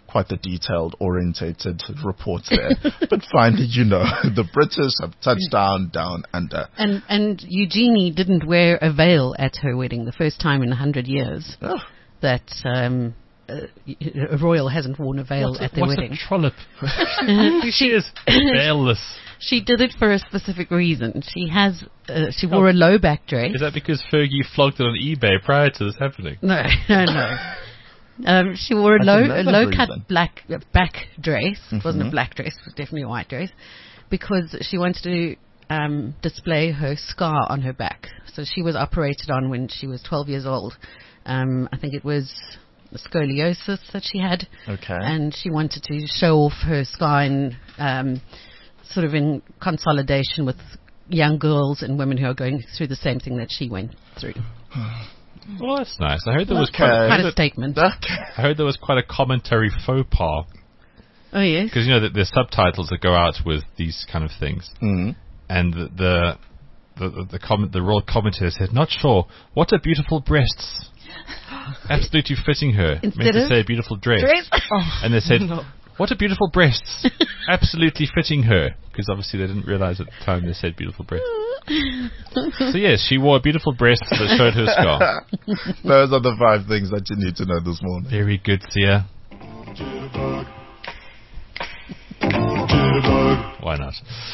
quite the detailed, orientated reports there. But finally, you know, the British have touched down, down under. And and Eugenie didn't wear a veil at her wedding, the first time in a hundred years Oh. that um, uh, a royal hasn't worn a veil What's at a, their what's wedding. a trollop? she is veilless. She did it for a specific reason. She has uh, she wore oh. a low back dress. Is that because Fergie flogged it on eBay prior to this happening? No, no, no. Um, she wore a low, a low cut black uh, back dress. Mm-hmm. It wasn't a black dress; it was definitely a white dress, because she wanted to um, display her scar on her back. So she was operated on when she was twelve years old. Um, I think it was scoliosis that she had. Okay. And she wanted to show off her scar in um, sort of in consolidation with young girls and women who are going through the same thing that she went through. Well, that's nice. I heard there was okay. quite, quite a statement. I heard there was quite a commentary faux pas. Oh, yes? Because, you know, that there's subtitles that go out with these kind of things. Mm. And the the the, the, the, comment, the royal commentator said, not sure, what are beautiful breasts? Absolutely fitting her. Instead meant to of say beautiful dress. dress? Oh, and they said, no. what are beautiful breasts? Absolutely fitting her. Because obviously they didn't realize at the time they said beautiful breasts. So yes, she wore beautiful breasts that showed her scar. Those are the five things that you need to know this morning. Very good, Sia. Why not?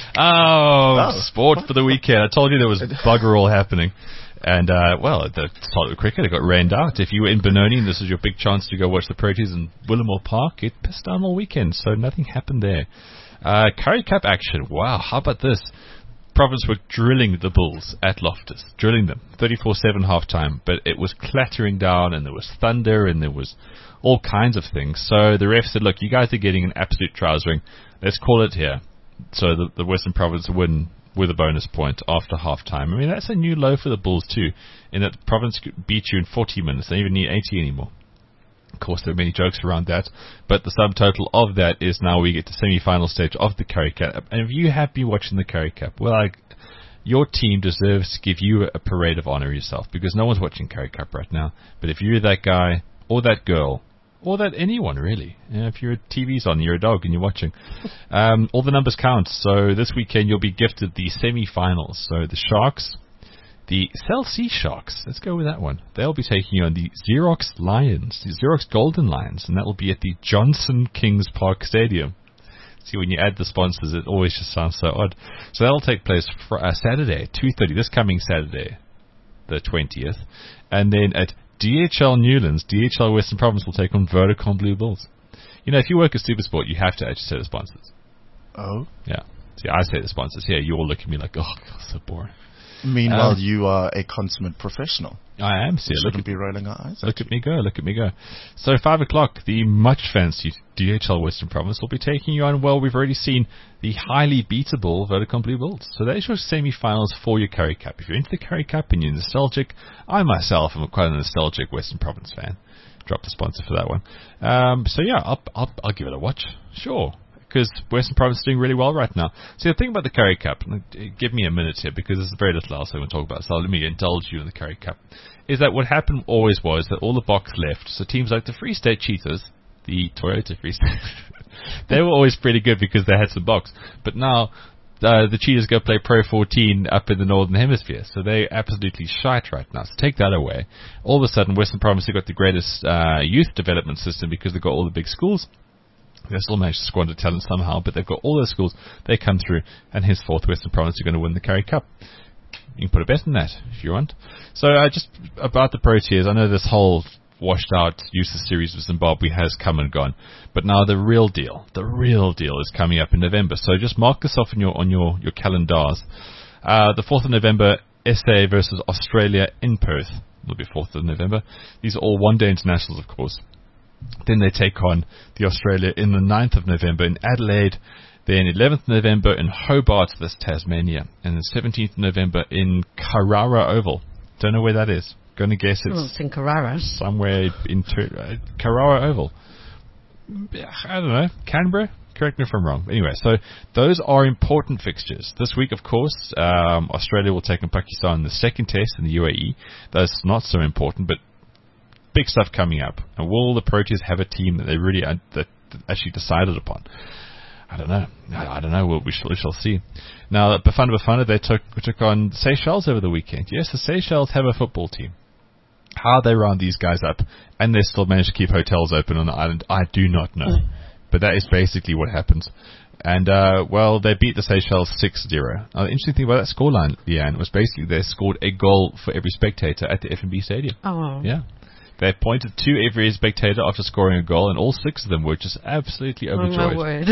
Oh, oh, sport for the weekend. I told you there was bugger all happening. And, uh, well, at the start of the cricket, it got rained out. If you were in Benoni and this was your big chance to go watch the Proteas in Willamore Park, it pissed down all weekend, so nothing happened there. Uh, Currie Cup action. Wow, how about this? Province were drilling the Bulls at Loftus, drilling them, thirty-four seven half-time, but it was clattering down and there was thunder and there was all kinds of things. So the ref said, look, you guys are getting an absolute trousering. Let's call it here. So the, the Western Province win with a bonus point after half-time. I mean, that's a new low for the Bulls too, in that the Province beat you in forty minutes. They don't even need eighty anymore. Of course, there are many jokes around that, but the subtotal of that is now we get to semi-final stage of the Currie Cup. And if you have been watching the Currie Cup, well, I, your team deserves to give you a parade of honor yourself, because no one's watching Currie Cup right now. But if you're that guy or that girl, or that anyone really, you know, if your T V's on, you're a dog and you're watching, um, all the numbers count. So this weekend you'll be gifted the semi-finals. So the Sharks, the Cell C Sharks, let's go with that one. They'll be taking you on the Xerox Lions, the Xerox Golden Lions, and that will be at the Johnson Kings Park Stadium. See, when you add the sponsors, it always just sounds so odd. So that'll take place for uh, Saturday, two thirty, this coming Saturday, the twentieth. And then at D H L Newlands, D H L Western Province will take on Vodacom Blue Bulls. You know, if you work at Supersport, you have to actually say the sponsors. Oh? Yeah. See, I say the sponsors. Here, you all look at me like, oh, God, so boring. Meanwhile, um, you are a consummate professional. I am, see. We Look shouldn't at, be rolling our eyes. look at me go, look at me go. So, five o'clock, the much fancied D H L Western Province will be taking you on, well, we've already seen the highly beatable Vodacom Blue Bulls. So, there's your semi-finals for your Currie Cup. If you're into the Currie Cup and you're nostalgic, I myself am quite a nostalgic Western Province fan. Drop the sponsor for that one. Um, so, yeah, I'll, I'll, I'll give it a watch. Sure. Because Western Province is doing really well right now. See, the thing about the Currie Cup, give me a minute here, because there's very little else I want to talk about, so let me indulge you in the Currie Cup, is that what happened always was that all the box left, so teams like the Free State Cheetahs, the Toyota Free State, they were always pretty good because they had some box. But now, uh, the Cheetahs go play Pro fourteen up in the Northern Hemisphere, so they're absolutely shite right now. So take that away. All of a sudden, Western Province have got the greatest uh, youth development system because they've got all the big schools. They still managed to squander talent somehow, but they've got all their schools. They come through, and henceforth Western Province are going to win the Currie Cup. You can put a bet on that if you want. So uh, just about the Proteas, I know this whole washed out useless series of Zimbabwe has come and gone, but now the real deal, the real deal is coming up in November. So just mark this off on your on your your calendars. Uh, the fourth of November, S A versus Australia in Perth. It'll be fourth of November. These are all one-day internationals, of course. Then they take on the Australia in the ninth of November in Adelaide. Then eleventh of November in Hobart, that's Tasmania. And the seventeenth of November in Carrara Oval. Don't know where that is. Going to guess it's, well, it's in Carrara. Somewhere in ter- uh, Carrara Oval. I don't know. Canberra? Correct me if I'm wrong. Anyway, so those are important fixtures. This week, of course, um, Australia will take on Pakistan in the second test in the U A E. That's not so important, but big stuff coming up. And will the Proteas have a team that they really uh, that actually decided upon. I don't know. I, I don't know. We'll, we shall we shall see. Now, Bafana Bafana, they took took on Seychelles over the weekend. Yes, the Seychelles have a football team. How they round these guys up, and they still manage to keep hotels open on the island, I do not know. But that is basically what happens. And, uh, well, they beat the Seychelles six zero. Now, the interesting thing about that scoreline, Leanne, was basically they scored a goal for every spectator at the F N B Stadium. Oh. Yeah. They pointed to every spectator after scoring a goal, and all six of them were just absolutely overjoyed. Oh, my word.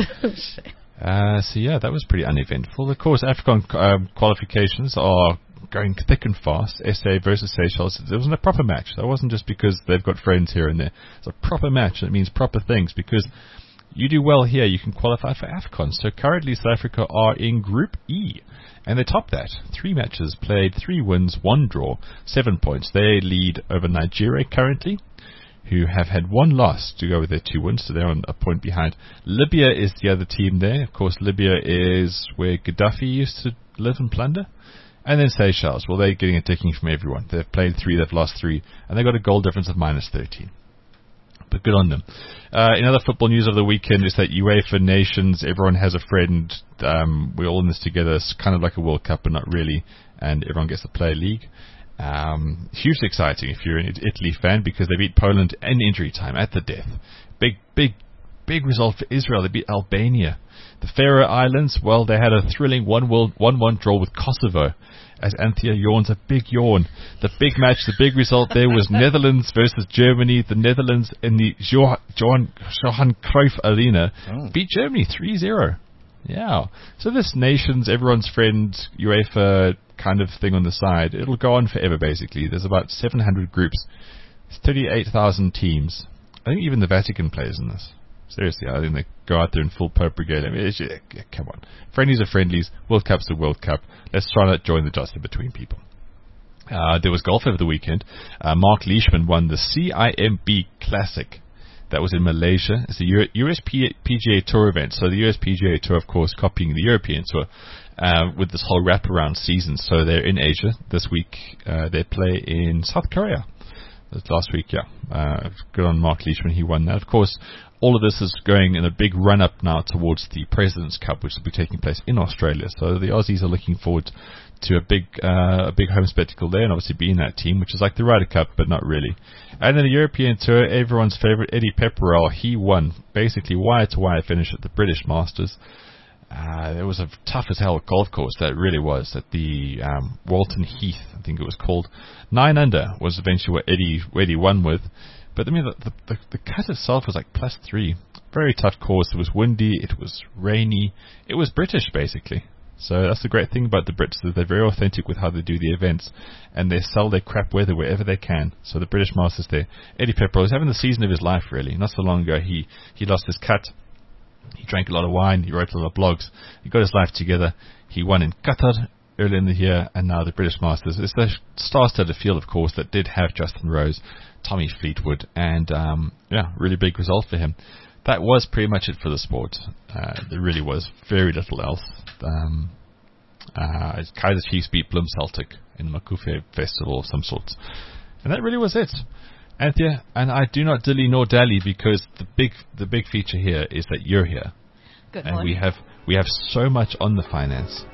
uh, so, yeah, that was pretty uneventful. Of course, AFCON um, qualifications are going thick and fast. S A versus Seychelles. It wasn't a proper match. That wasn't just because they've got friends here and there. It's a proper match. It means proper things, because you do well here, you can qualify for AFCON. So currently South Africa are in Group E, and they top that. Three matches played, three wins, one draw, seven points. They lead over Nigeria currently, who have had one loss to go with their two wins, so they're on a point behind. Libya is the other team there. Of course, Libya is where Gaddafi used to live and plunder. And then Seychelles, well, they're getting a ticking from everyone. They've played three, they've lost three, and they've got a goal difference of minus thirteen. But good on them. Uh, in other football news of the weekend is that UEFA Nations, everyone has a friend. Um, we're all in this together. It's kind of like a World Cup, but not really. And everyone gets to play a league. Um, hugely exciting if you're an Italy fan, because they beat Poland in injury time at the death. Big, big, big result for Israel. They beat Albania. The Faroe Islands, well, they had a thrilling one one draw with Kosovo. As Anthea yawns, a big yawn. The big match, the big result there was Netherlands versus Germany. The Netherlands in the Johan, Johan, Johan Cruyff Arena oh. beat Germany three zero. Yeah. So this nation's everyone's friend UEFA kind of thing on the side, it'll go on forever basically. There's about seven hundred groups. It's thirty-eight thousand teams. I think even the Vatican plays in this. Seriously, I think they go out there in full Pope Brigade. I mean, it's just, yeah, come on. Friendlies are friendlies. World Cup's the World Cup. Let's try not join the jostle between people. Uh, there was golf over the weekend. Uh, Mark Leishman won the C I M B Classic. That was in Malaysia. It's a U S P G A Tour event. So the U S P G A Tour, of course, copying the European Tour uh, with this whole wraparound season. So they're in Asia this week. Uh, they play in South Korea. Last week, yeah. Uh, good on Mark Leishman. He won that. Of course, all of this is going in a big run-up now towards the President's Cup, which will be taking place in Australia. So the Aussies are looking forward to a big uh, a big home spectacle there, and obviously being that team, which is like the Ryder Cup, but not really. And then the European Tour, everyone's favourite, Eddie Pepperell, he won. Basically, wire-to-wire finish at the British Masters. Uh, it was a tough as hell golf course, that really was, at the um, Walton Heath, I think it was called. Nine under was eventually what Eddie, Eddie won with. But I mean, the, the, the cut itself was like plus three. Very tough course. It was windy, it was rainy. It was British, basically. So that's the great thing about the Brits, that they're very authentic with how they do the events, and they sell their crap weather wherever they can. So the British Masters there. Eddie Pepperell was having the season of his life, really. Not so long ago, he, he lost his cut. He drank a lot of wine, he wrote a lot of blogs, he got his life together, he won in Qatar earlier in the year, and now the British Masters. It's the star-studded field, of course, that did have Justin Rose, Tommy Fleetwood, and um, yeah, really big result for him. That was pretty much it for the sport. Uh, there really was very little else. Um, uh, Kaiser Chiefs beat Bloem Celtic in the Makufe Festival of some sorts. And that really was it. Anthea, and I do not dilly nor dally, because the big the big feature here is that you're here. Good and morning. we have we have so much on the finance.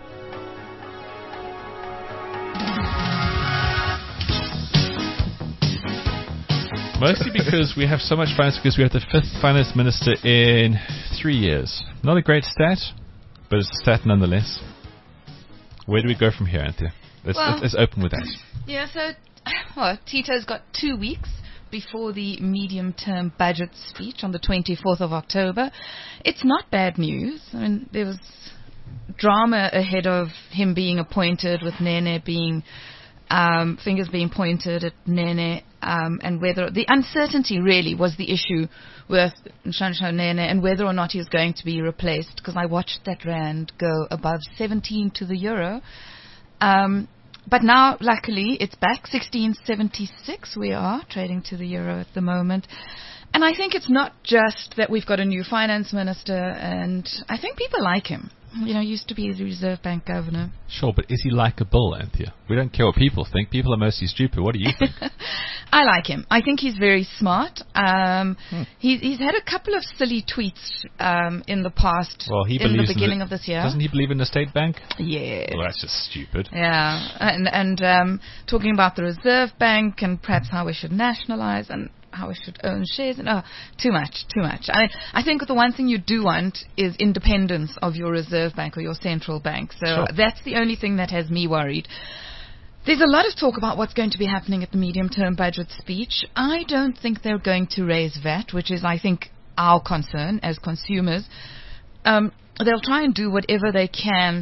Mostly because we have so much finance, because we have the fifth finance minister in three years. Not a great stat, but it's a stat nonetheless. Where do we go from here, Anthea? Let's, well, let's, let's open with that. Yeah, so well, Tito's got two weeks before the medium-term budget speech on the twenty-fourth of October. It's not bad news. I mean, there was drama ahead of him being appointed, with Nene being, um, fingers being pointed at Nene, um, and whether the uncertainty really was the issue with Nshansha Nene and whether or not he was going to be replaced, because I watched that rand go above seventeen to the euro. Um, But now, luckily, it's back, sixteen seventy-six we are, trading to the euro at the moment. And I think it's not just that we've got a new finance minister, and I think people like him. You know, used to be the Reserve Bank governor. Sure, but is he likable, Anthea? We don't care what people think. People are mostly stupid. What do you think? I like him. I think he's very smart. Um, Hmm. he's, he's had a couple of silly tweets um, in the past, Well, he in the believes beginning in of this year. Doesn't he believe in the state bank? Yes. Well, that's just stupid. Yeah, and and um, talking about the Reserve Bank and perhaps how we should nationalize and how we should own shares. And oh, too much, too much. I I think the one thing you do want is independence of your Reserve Bank or your central bank. So Sure. that's the only thing that has me worried. There's a lot of talk about what's going to be happening at the medium-term budget speech. I don't think they're going to raise V A T, which is, I think, our concern as consumers. Um, they'll try and do whatever they can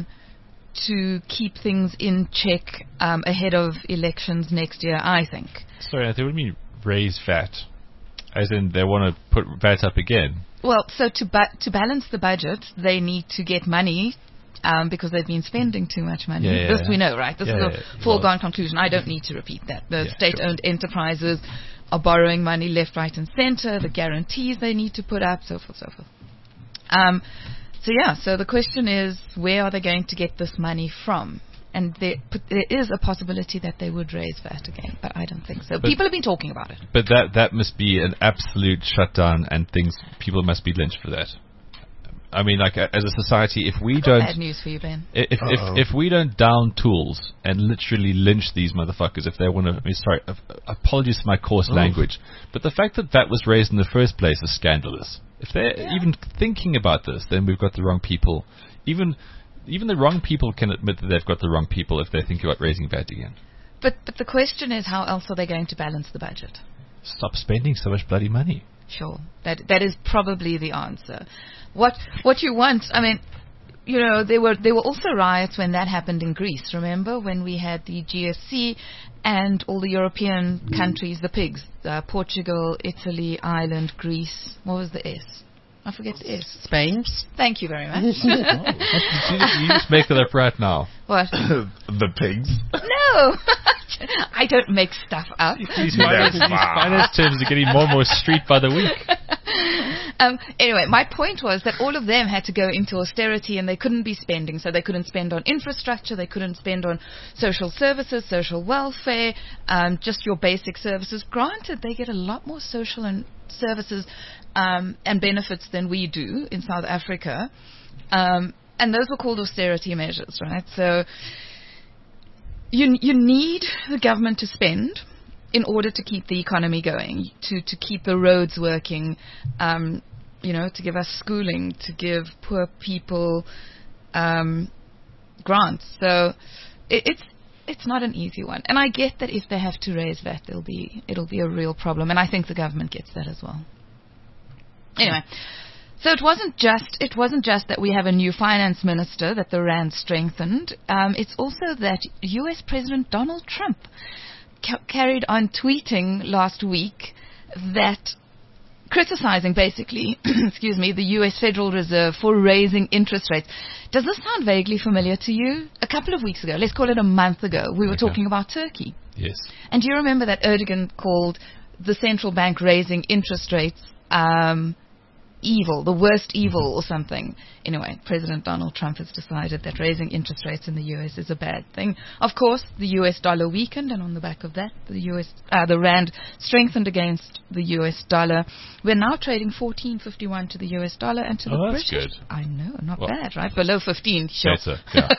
to keep things in check um, ahead of elections next year, I think. Sorry, Anthea, what do you mean raise V A T? As in they want to put V A T up again? Well, so to ba- to balance the budget, they need to get money um, because they've been spending too much money. Yeah, yeah, this yeah. we know, right? This Yeah, is a yeah, yeah. foregone Well- conclusion. I don't need to repeat that. The Yeah, state-owned enterprises are borrowing money left, right, and centre. The guarantees they need to put up, so forth, so forth. Um, so yeah, so the question is, where are they going to get this money from? And there, there is a possibility that they would raise V A T again, but I don't think so. But- People have been talking about it. But that that must be an absolute shutdown, and things people must be lynched for that. I mean, like a- as a society, if we don't, Bad news for you, Ben. if if, Uh-oh. if we don't down tools and literally lynch these motherfuckers if they want to, I mean, sorry, uh, apologies for my coarse Oof. language, but the fact that that was raised in the first place is scandalous. If they're Yeah. even thinking about this, then we've got the wrong people. Even even the wrong people can admit that they've got the wrong people if they're thinking about raising V A T again. But but the question is, how else are they going to balance the budget? Stop spending so much bloody money. Sure, that that is probably the answer. What what you want? I mean, you know, there were there were also riots when that happened in Greece. Remember when we had the G F C and all the European countries, the pigs, uh, Portugal, Italy, Ireland, Greece. What was the S? I forget the S. Spain. Thank you very much. you, just, you just make it up right now. What? The pigs. No, I don't make stuff up. These finance, these finance terms are getting more and more street by the week. Um, anyway, my point was that all of them had to go into austerity and they couldn't be spending. So they couldn't spend on infrastructure, they couldn't spend on social services, social welfare, um, just your basic services. Granted, they get a lot more social and services um, and benefits than we do in South Africa. Um, and those were called austerity measures, right? So you you need the government to spend in order to keep the economy going, to, to keep the roads working, um, you know, to give us schooling, to give poor people um, grants. So it, it's it's not an easy one. And I get that if they have to raise V A T, it'll be it'll be a real problem. And I think the government gets that as well. Anyway. So it wasn't just it wasn't just that we have a new finance minister that the rand strengthened. Um, it's also that U S President Donald Trump ca- carried on tweeting last week that criticizing basically, excuse me, the U S Federal Reserve for raising interest rates. Does this sound vaguely familiar to you? A couple of weeks ago, let's call it a month ago, we were Okay. talking about Turkey. Yes. And do you remember that Erdogan called the central bank raising interest rates um, evil, the worst evil or something? Anyway, President Donald Trump has decided that raising interest rates in the U S is a bad thing. Of course, the U S dollar weakened, and on the back of that, the U S uh, the rand strengthened against the U S dollar. We're now trading fourteen fifty-one to the U S dollar and to Oh, the that's British. good. I know, not Well, bad, right? Below fifteen, sure. Better, yeah.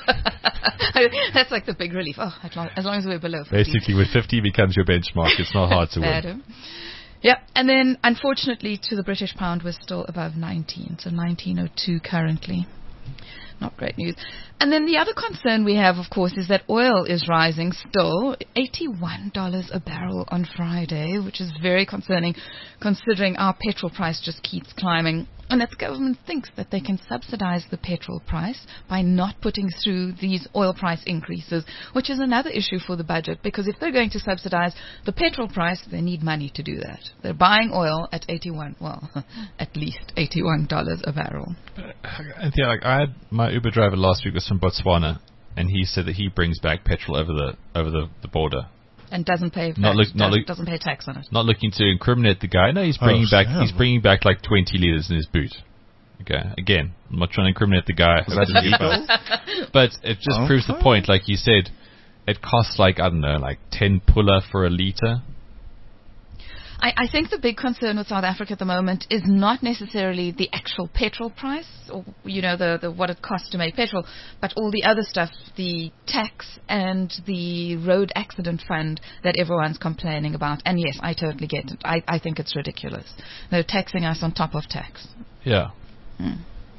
That's like the big relief. Oh, as long as, long as we're below fifteen. Basically, when fifty becomes your benchmark, it's not hard to win. Adam. Yeah, and then unfortunately to the British pound we're still above nineteen, so nineteen oh two currently. Not great news. And then the other concern we have, of course, is that oil is rising still, eighty-one dollars a barrel on Friday, which is very concerning considering our petrol price just keeps climbing. And that the government thinks that they can subsidize the petrol price by not putting through these oil price increases, which is another issue for the budget, because if they're going to subsidize the petrol price, they need money to do that. They're buying oil at eighty-one, well, at least eighty-one dollars a barrel. And yeah, like I had my Uber driver last week was from Botswana, and he said that he brings back petrol over the over the, the border. and doesn't pay Not look- not doesn't, look- doesn't pay tax on it. Not looking to incriminate the guy. No, he's bringing Oh, back. yeah. He's bringing back like twenty liters in his boot. Okay, again, I'm not trying to incriminate the guy. Is that legal? But it just Okay. proves the point. Like you said, it costs like, I don't know, like ten puller for a liter. I, I think the big concern with South Africa at the moment is not necessarily the actual petrol price, or you know the, the what it costs to make petrol, but all the other stuff, the tax and the road accident fund that everyone's complaining about. And yes, I totally get it. I, I think it's ridiculous. They're taxing us on top of tax. Yeah. Mm.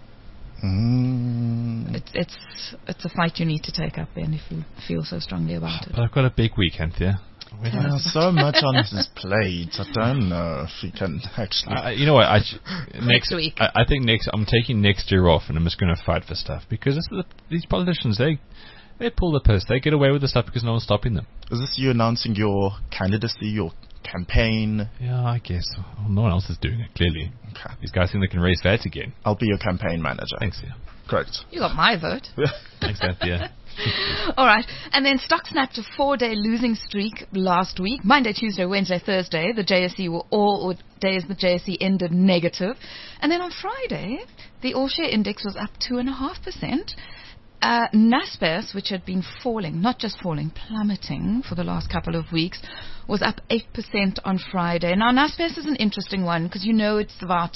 Mm. It's it's it's a fight you need to take up, Ben, if you feel so strongly about it. But I've got a big weekend here. Yeah, so much on his plate. I don't know if he can actually. Uh, you know what? I, next, Next week. I, I think next. I'm taking next year off, and I'm just going to fight for stuff because this is the, these politicians they they pull the purse. They get away with the stuff because no one's stopping them. Is this you announcing your candidacy, your campaign? Yeah, I guess. Well, no one else is doing it. Clearly, Okay. these guys think they can raise V A T again. I'll be your campaign manager. Thanks, yeah. Great. You got my vote. Thanks, Anth, yeah. All right. And then stock snapped a four-day losing streak last week. Monday, Tuesday, Wednesday, Thursday. The J S E were all days the J S E ended negative. And then on Friday, the all-share index was up two point five percent. Uh, Naspers, which had been falling, not just falling, plummeting for the last couple of weeks, was up eight percent on Friday. Now, Naspers is an interesting one because you know it's about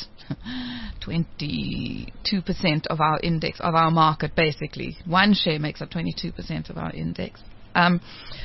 twenty-two percent of our index, of our market, basically. One share makes up twenty-two percent of our index. Um,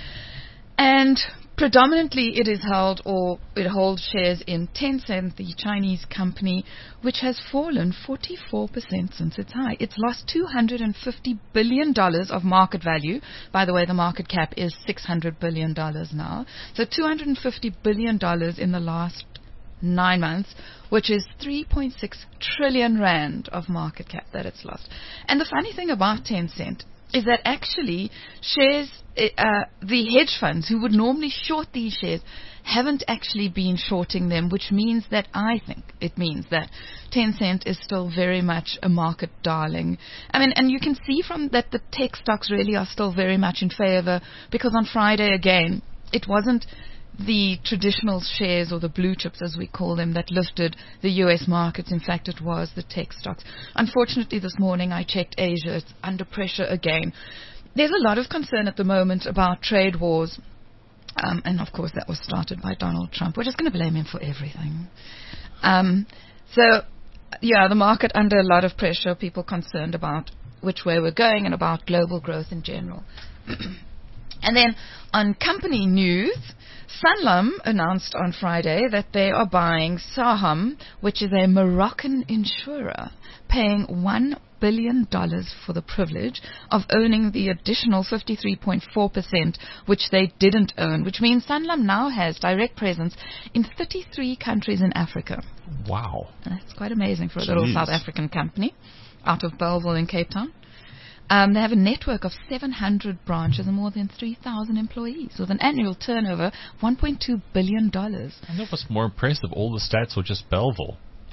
and predominantly it is held, or it holds shares in Tencent, the Chinese company, which has fallen forty-four percent since its high. It's lost two hundred fifty billion dollars of market value. By the way, the market cap is six hundred billion dollars now. So two hundred fifty billion dollars in the last nine months, which is three point six trillion rand of market cap that it's lost. And the funny thing about Tencent is that actually shares, uh, the hedge funds who would normally short these shares haven't actually been shorting them, which means that I think it means that Tencent is still very much a market darling. I mean, and you can see from that the tech stocks really are still very much in favor, because on Friday again, it wasn't the traditional shares, or the blue chips as we call them, that lifted the U S markets. In fact, it was the tech stocks. Unfortunately, this morning I checked Asia. It's under pressure again. There's a lot of concern at the moment about trade wars. Um, and of course, that was started by Donald Trump. We're just going to blame him for everything. Um, so, yeah, the market under a lot of pressure, people concerned about which way we're going and about global growth in general. And then on company news, Sanlam announced on Friday that they are buying Saham, which is a Moroccan insurer, paying one billion dollars for the privilege of owning the additional fifty-three point four percent which they didn't own, which means Sanlam now has direct presence in thirty-three countries in Africa. Wow. And that's quite amazing for a Jeez. little South African company out of Bellville in Cape Town. Um, they have a network of seven hundred branches and more than three thousand employees with an annual turnover of one point two billion dollars. I know what's more impressive. All the stats were just Belleville.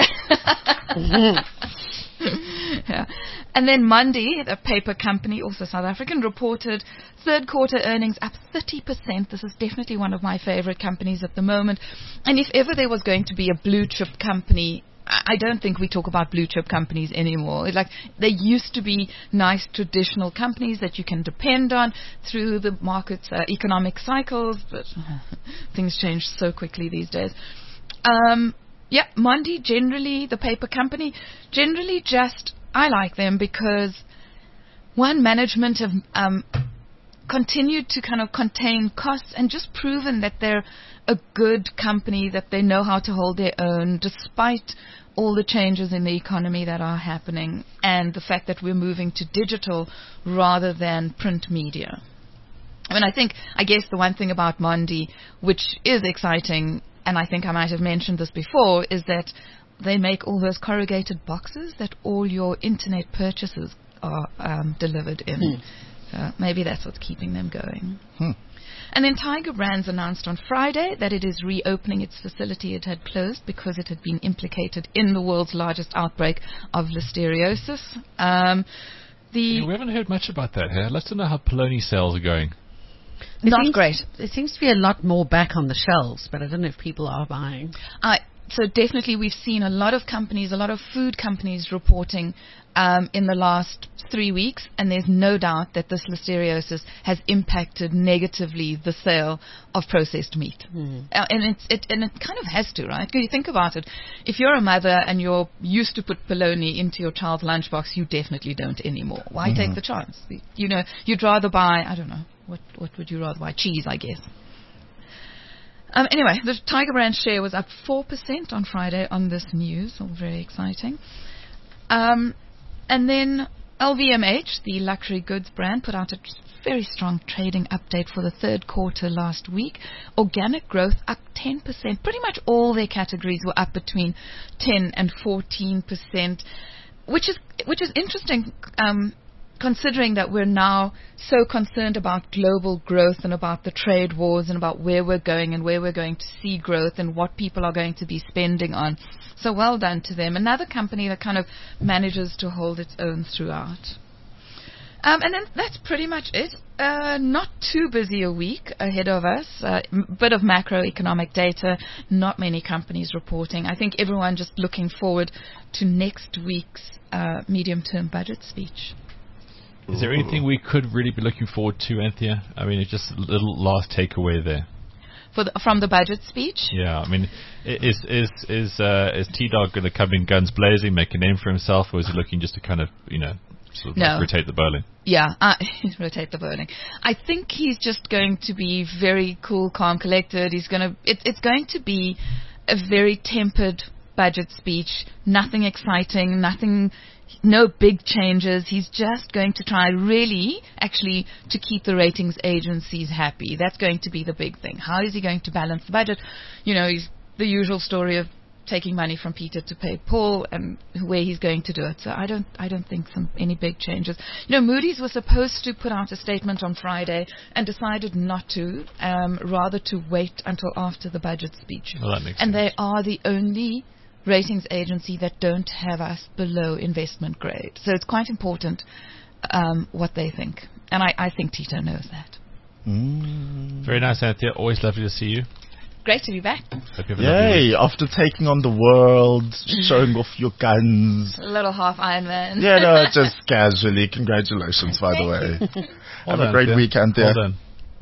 Yeah. And then Monday, the paper company, also South African, reported third quarter earnings up thirty percent. This is definitely one of my favorite companies at the moment. And if ever there was going to be a blue chip company, I don't think we talk about blue chip companies anymore. It's like they used to be nice traditional companies that you can depend on through the market's uh, economic cycles, but things change so quickly these days. Um, yeah, Mondi, generally, the paper company, generally just, I like them because, one, management have um, continued to kind of contain costs and just proven that they're a good company, that they know how to hold their own despite all the changes in the economy that are happening and the fact that we're moving to digital rather than print media. I mean, I think, I guess the one thing about Mondi, which is exciting, and I think I might have mentioned this before, is that they make all those corrugated boxes that all your internet purchases are um, delivered in. Hmm. So maybe that's what's keeping them going. Hmm. And then Tiger Brands announced on Friday that it is reopening its facility it had closed because it had been implicated in the world's largest outbreak of listeriosis. Um, the Yeah, we haven't heard much about that here. Let's know how Polony sales are going. There Not seems, great. There seems to be a lot more back on the shelves, but I don't know if people are buying. I so definitely we've seen a lot of companies, a lot of food companies reporting um, in the last three weeks, and there's no doubt that this listeriosis has impacted negatively the sale of processed meat. Mm. Uh, and it's it and it kind of has to, right? Because you think about it, if you're a mother and you're used to put bologna into your child's lunchbox, you definitely don't anymore. Why Mm-hmm. take the chance? You know, you'd rather buy, I don't know, what what would you rather buy? Cheese, I guess. Um, anyway, the Tiger Brand share was up four percent on Friday on this news. All very exciting. Um, and then L V M H, the luxury goods brand, put out a very strong trading update for the third quarter last week. Organic growth up ten percent. Pretty much all their categories were up between ten and fourteen percent, which is which is interesting. Um, Considering that we're now so concerned about global growth and about the trade wars and about where we're going and where we're going to see growth and what people are going to be spending on. So well done to them. Another company that kind of manages to hold its own throughout. Um, and then that's pretty much it. Uh, not too busy a week ahead of us. A uh, m- bit of macroeconomic data. Not many companies reporting. I think everyone just looking forward to next week's uh, medium-term budget speech. Is there anything we could really be looking forward to, Anthea? I mean, it's just a little last takeaway there. For the, from the budget speech? Yeah, I mean, i- is is is uh, is T-Dog going to come in guns blazing, make a name for himself, or is he looking just to kind of, you know, sort of No. like rotate the bowling? Yeah, uh, rotate the bowling. I think he's just going to be very cool, calm, collected. He's going to. It, it's going to be a very tempered budget speech. Nothing exciting. Nothing. No big changes. He's just going to try really, actually, to keep the ratings agencies happy. That's going to be the big thing. How is he going to balance the budget? You know, he's the usual story of taking money from Peter to pay Paul, and where he's going to do it. So I don't, I don't think some any big changes. You know, Moody's was supposed to put out a statement on Friday and decided not to, um, rather to wait until after the budget speech. Well, that makes and sense. they are the only ratings agency that don't have us below investment grade. So it's quite important um, what they think. And I, I think Tito knows that. Mm. Very nice, Anthea. Always lovely to see you. Great to be back. Hope you have a lovely Yay, week. after taking on the world, showing off your guns. A little half Iron Man. Yeah, no, just casually. Congratulations, by the way. Well Have done, a great Anthea. week, Anthea. Well done.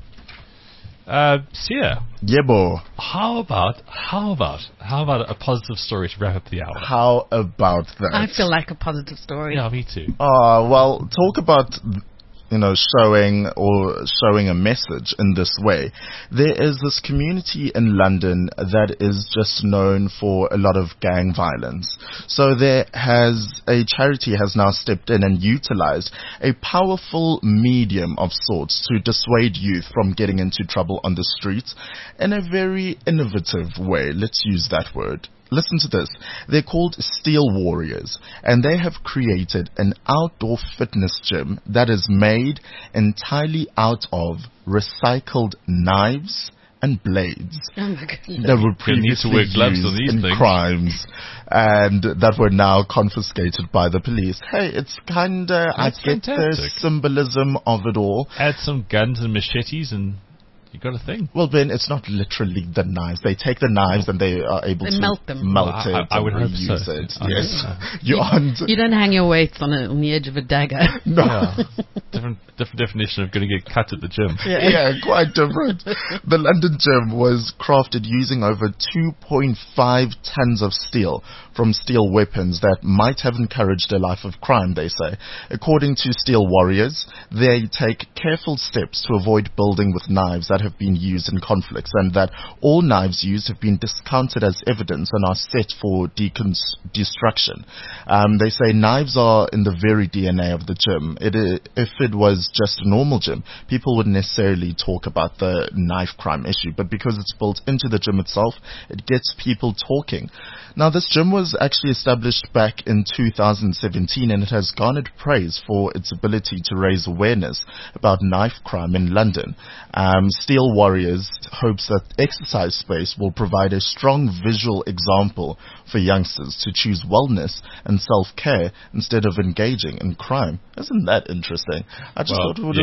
Uh, Sia, Yeah, bo. how about, how about, how about a positive story to wrap up the hour? How about that? I feel like a positive story. Yeah, me too. Uh, well, talk about, you know, showing or showing a message in this way. There is this community in London that is just known for a lot of gang violence. So there has, a charity has now stepped in and utilized a powerful medium of sorts to dissuade youth from getting into trouble on the streets in a very innovative way. Let's use that word. Listen to this. They're called Steel Warriors, and they have created an outdoor fitness gym that is made entirely out of recycled knives and blades Oh my goodness. that were You'll need to previously wear gloves used on these in things. crimes and that were now confiscated by the police. Hey, it's kinda, I That's get the fantastic. symbolism of it all. Add some guns and machetes and you got a thing. Well, Ben, it's not literally the knives. They take the knives and they are able They to melt them. melt Well, I- it I- I would and hope reuse so. it. I Yes. hope You aren't... You don't hang your weights on, a, on the edge of a dagger. No. Yeah. different, different definition of going to get cut at the gym. Yeah, quite different. The London gym was crafted using over two point five tons of steel from steel weapons that might have encouraged a life of crime, they say. According to Steel Warriors, they take careful steps to avoid building with knives that have been used in conflicts, and that all knives used have been discounted as evidence and are set for decons- destruction. Um, they say knives are in the very D N A of the gym. It, i- if it was just a normal gym, people wouldn't necessarily talk about the knife crime issue, but because it's built into the gym itself, it gets people talking. Now, this gym was actually established back in two thousand seventeen, and it has garnered praise for its ability to raise awareness about knife crime in London. Um, Steel Warriors hopes that exercise space will provide a strong visual example for youngsters to choose wellness and self-care instead of engaging in crime. Isn't that interesting? I just Well, thought it yes. was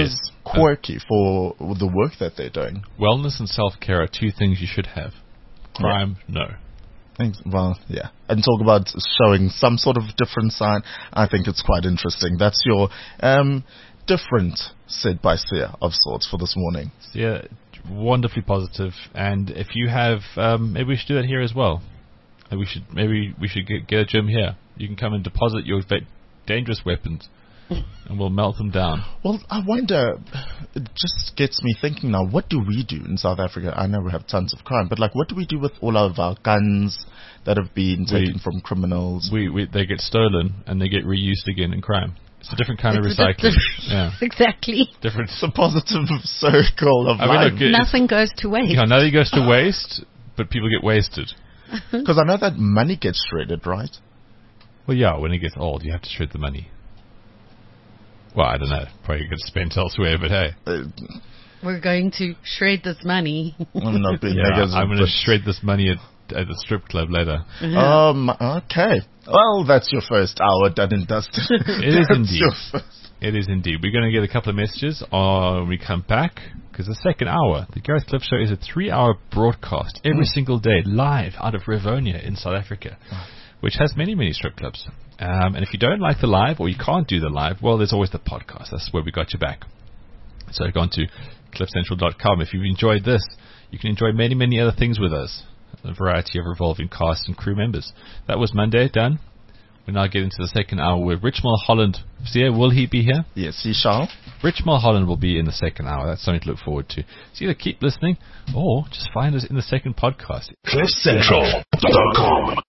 quirky for the work that they're doing. Wellness and self-care are two things you should have. Crime, yeah. no. Thanks. Well, yeah. And talk about showing some sort of different sign. I think it's quite interesting. That's your um, different Said by Sia of sorts for this morning. Yeah, wonderfully positive. And if you have, um, maybe we should do that here as well. Maybe we should maybe we should get, get a gym here. You can come and deposit your va- dangerous weapons, and we'll melt them down. Well, I wonder. It just gets me thinking now. What do we do in South Africa? I know we have tons of crime, but like, what do we do with all of our guns that have been taken we, from criminals? We, we they get stolen and they get reused again in crime. It's a different kind it's of recycling. Yeah, exactly. Different. It's a positive circle of I life. Mean, look, nothing goes to waste. Yeah, nothing goes to waste, but people get wasted. Because I know that money gets shredded, right? Well, yeah, when it gets old, you have to shred the money. Well, I don't know. Probably gets spent elsewhere, but hey. Uh, We're going to shred this money. I'm not being yeah, negative. I'm going to shred this money at, at the strip club later. Mm-hmm. Um. Okay. Well, that's your first hour done and dusted. It is indeed. It is indeed. We're going to get a couple of messages uh, when we come back, because the second hour, the Gareth Cliff Show, is a three-hour broadcast every mm. single day, live out of Rivonia in South Africa, which has many, many strip clubs. Um, and if you don't like the live, or you can't do the live, well, there's always the podcast. That's where we got you back. So go on to cliff central dot com. If you've enjoyed this, you can enjoy many, many other things with us. A variety of revolving cast and crew members. That was Monday, done. We now get into the second hour with Rich Mulholland. See, will he be here? Yes, he shall. Rich Mulholland will be in the second hour. That's something to look forward to. So either keep listening or just find us in the second podcast. cliff central dot com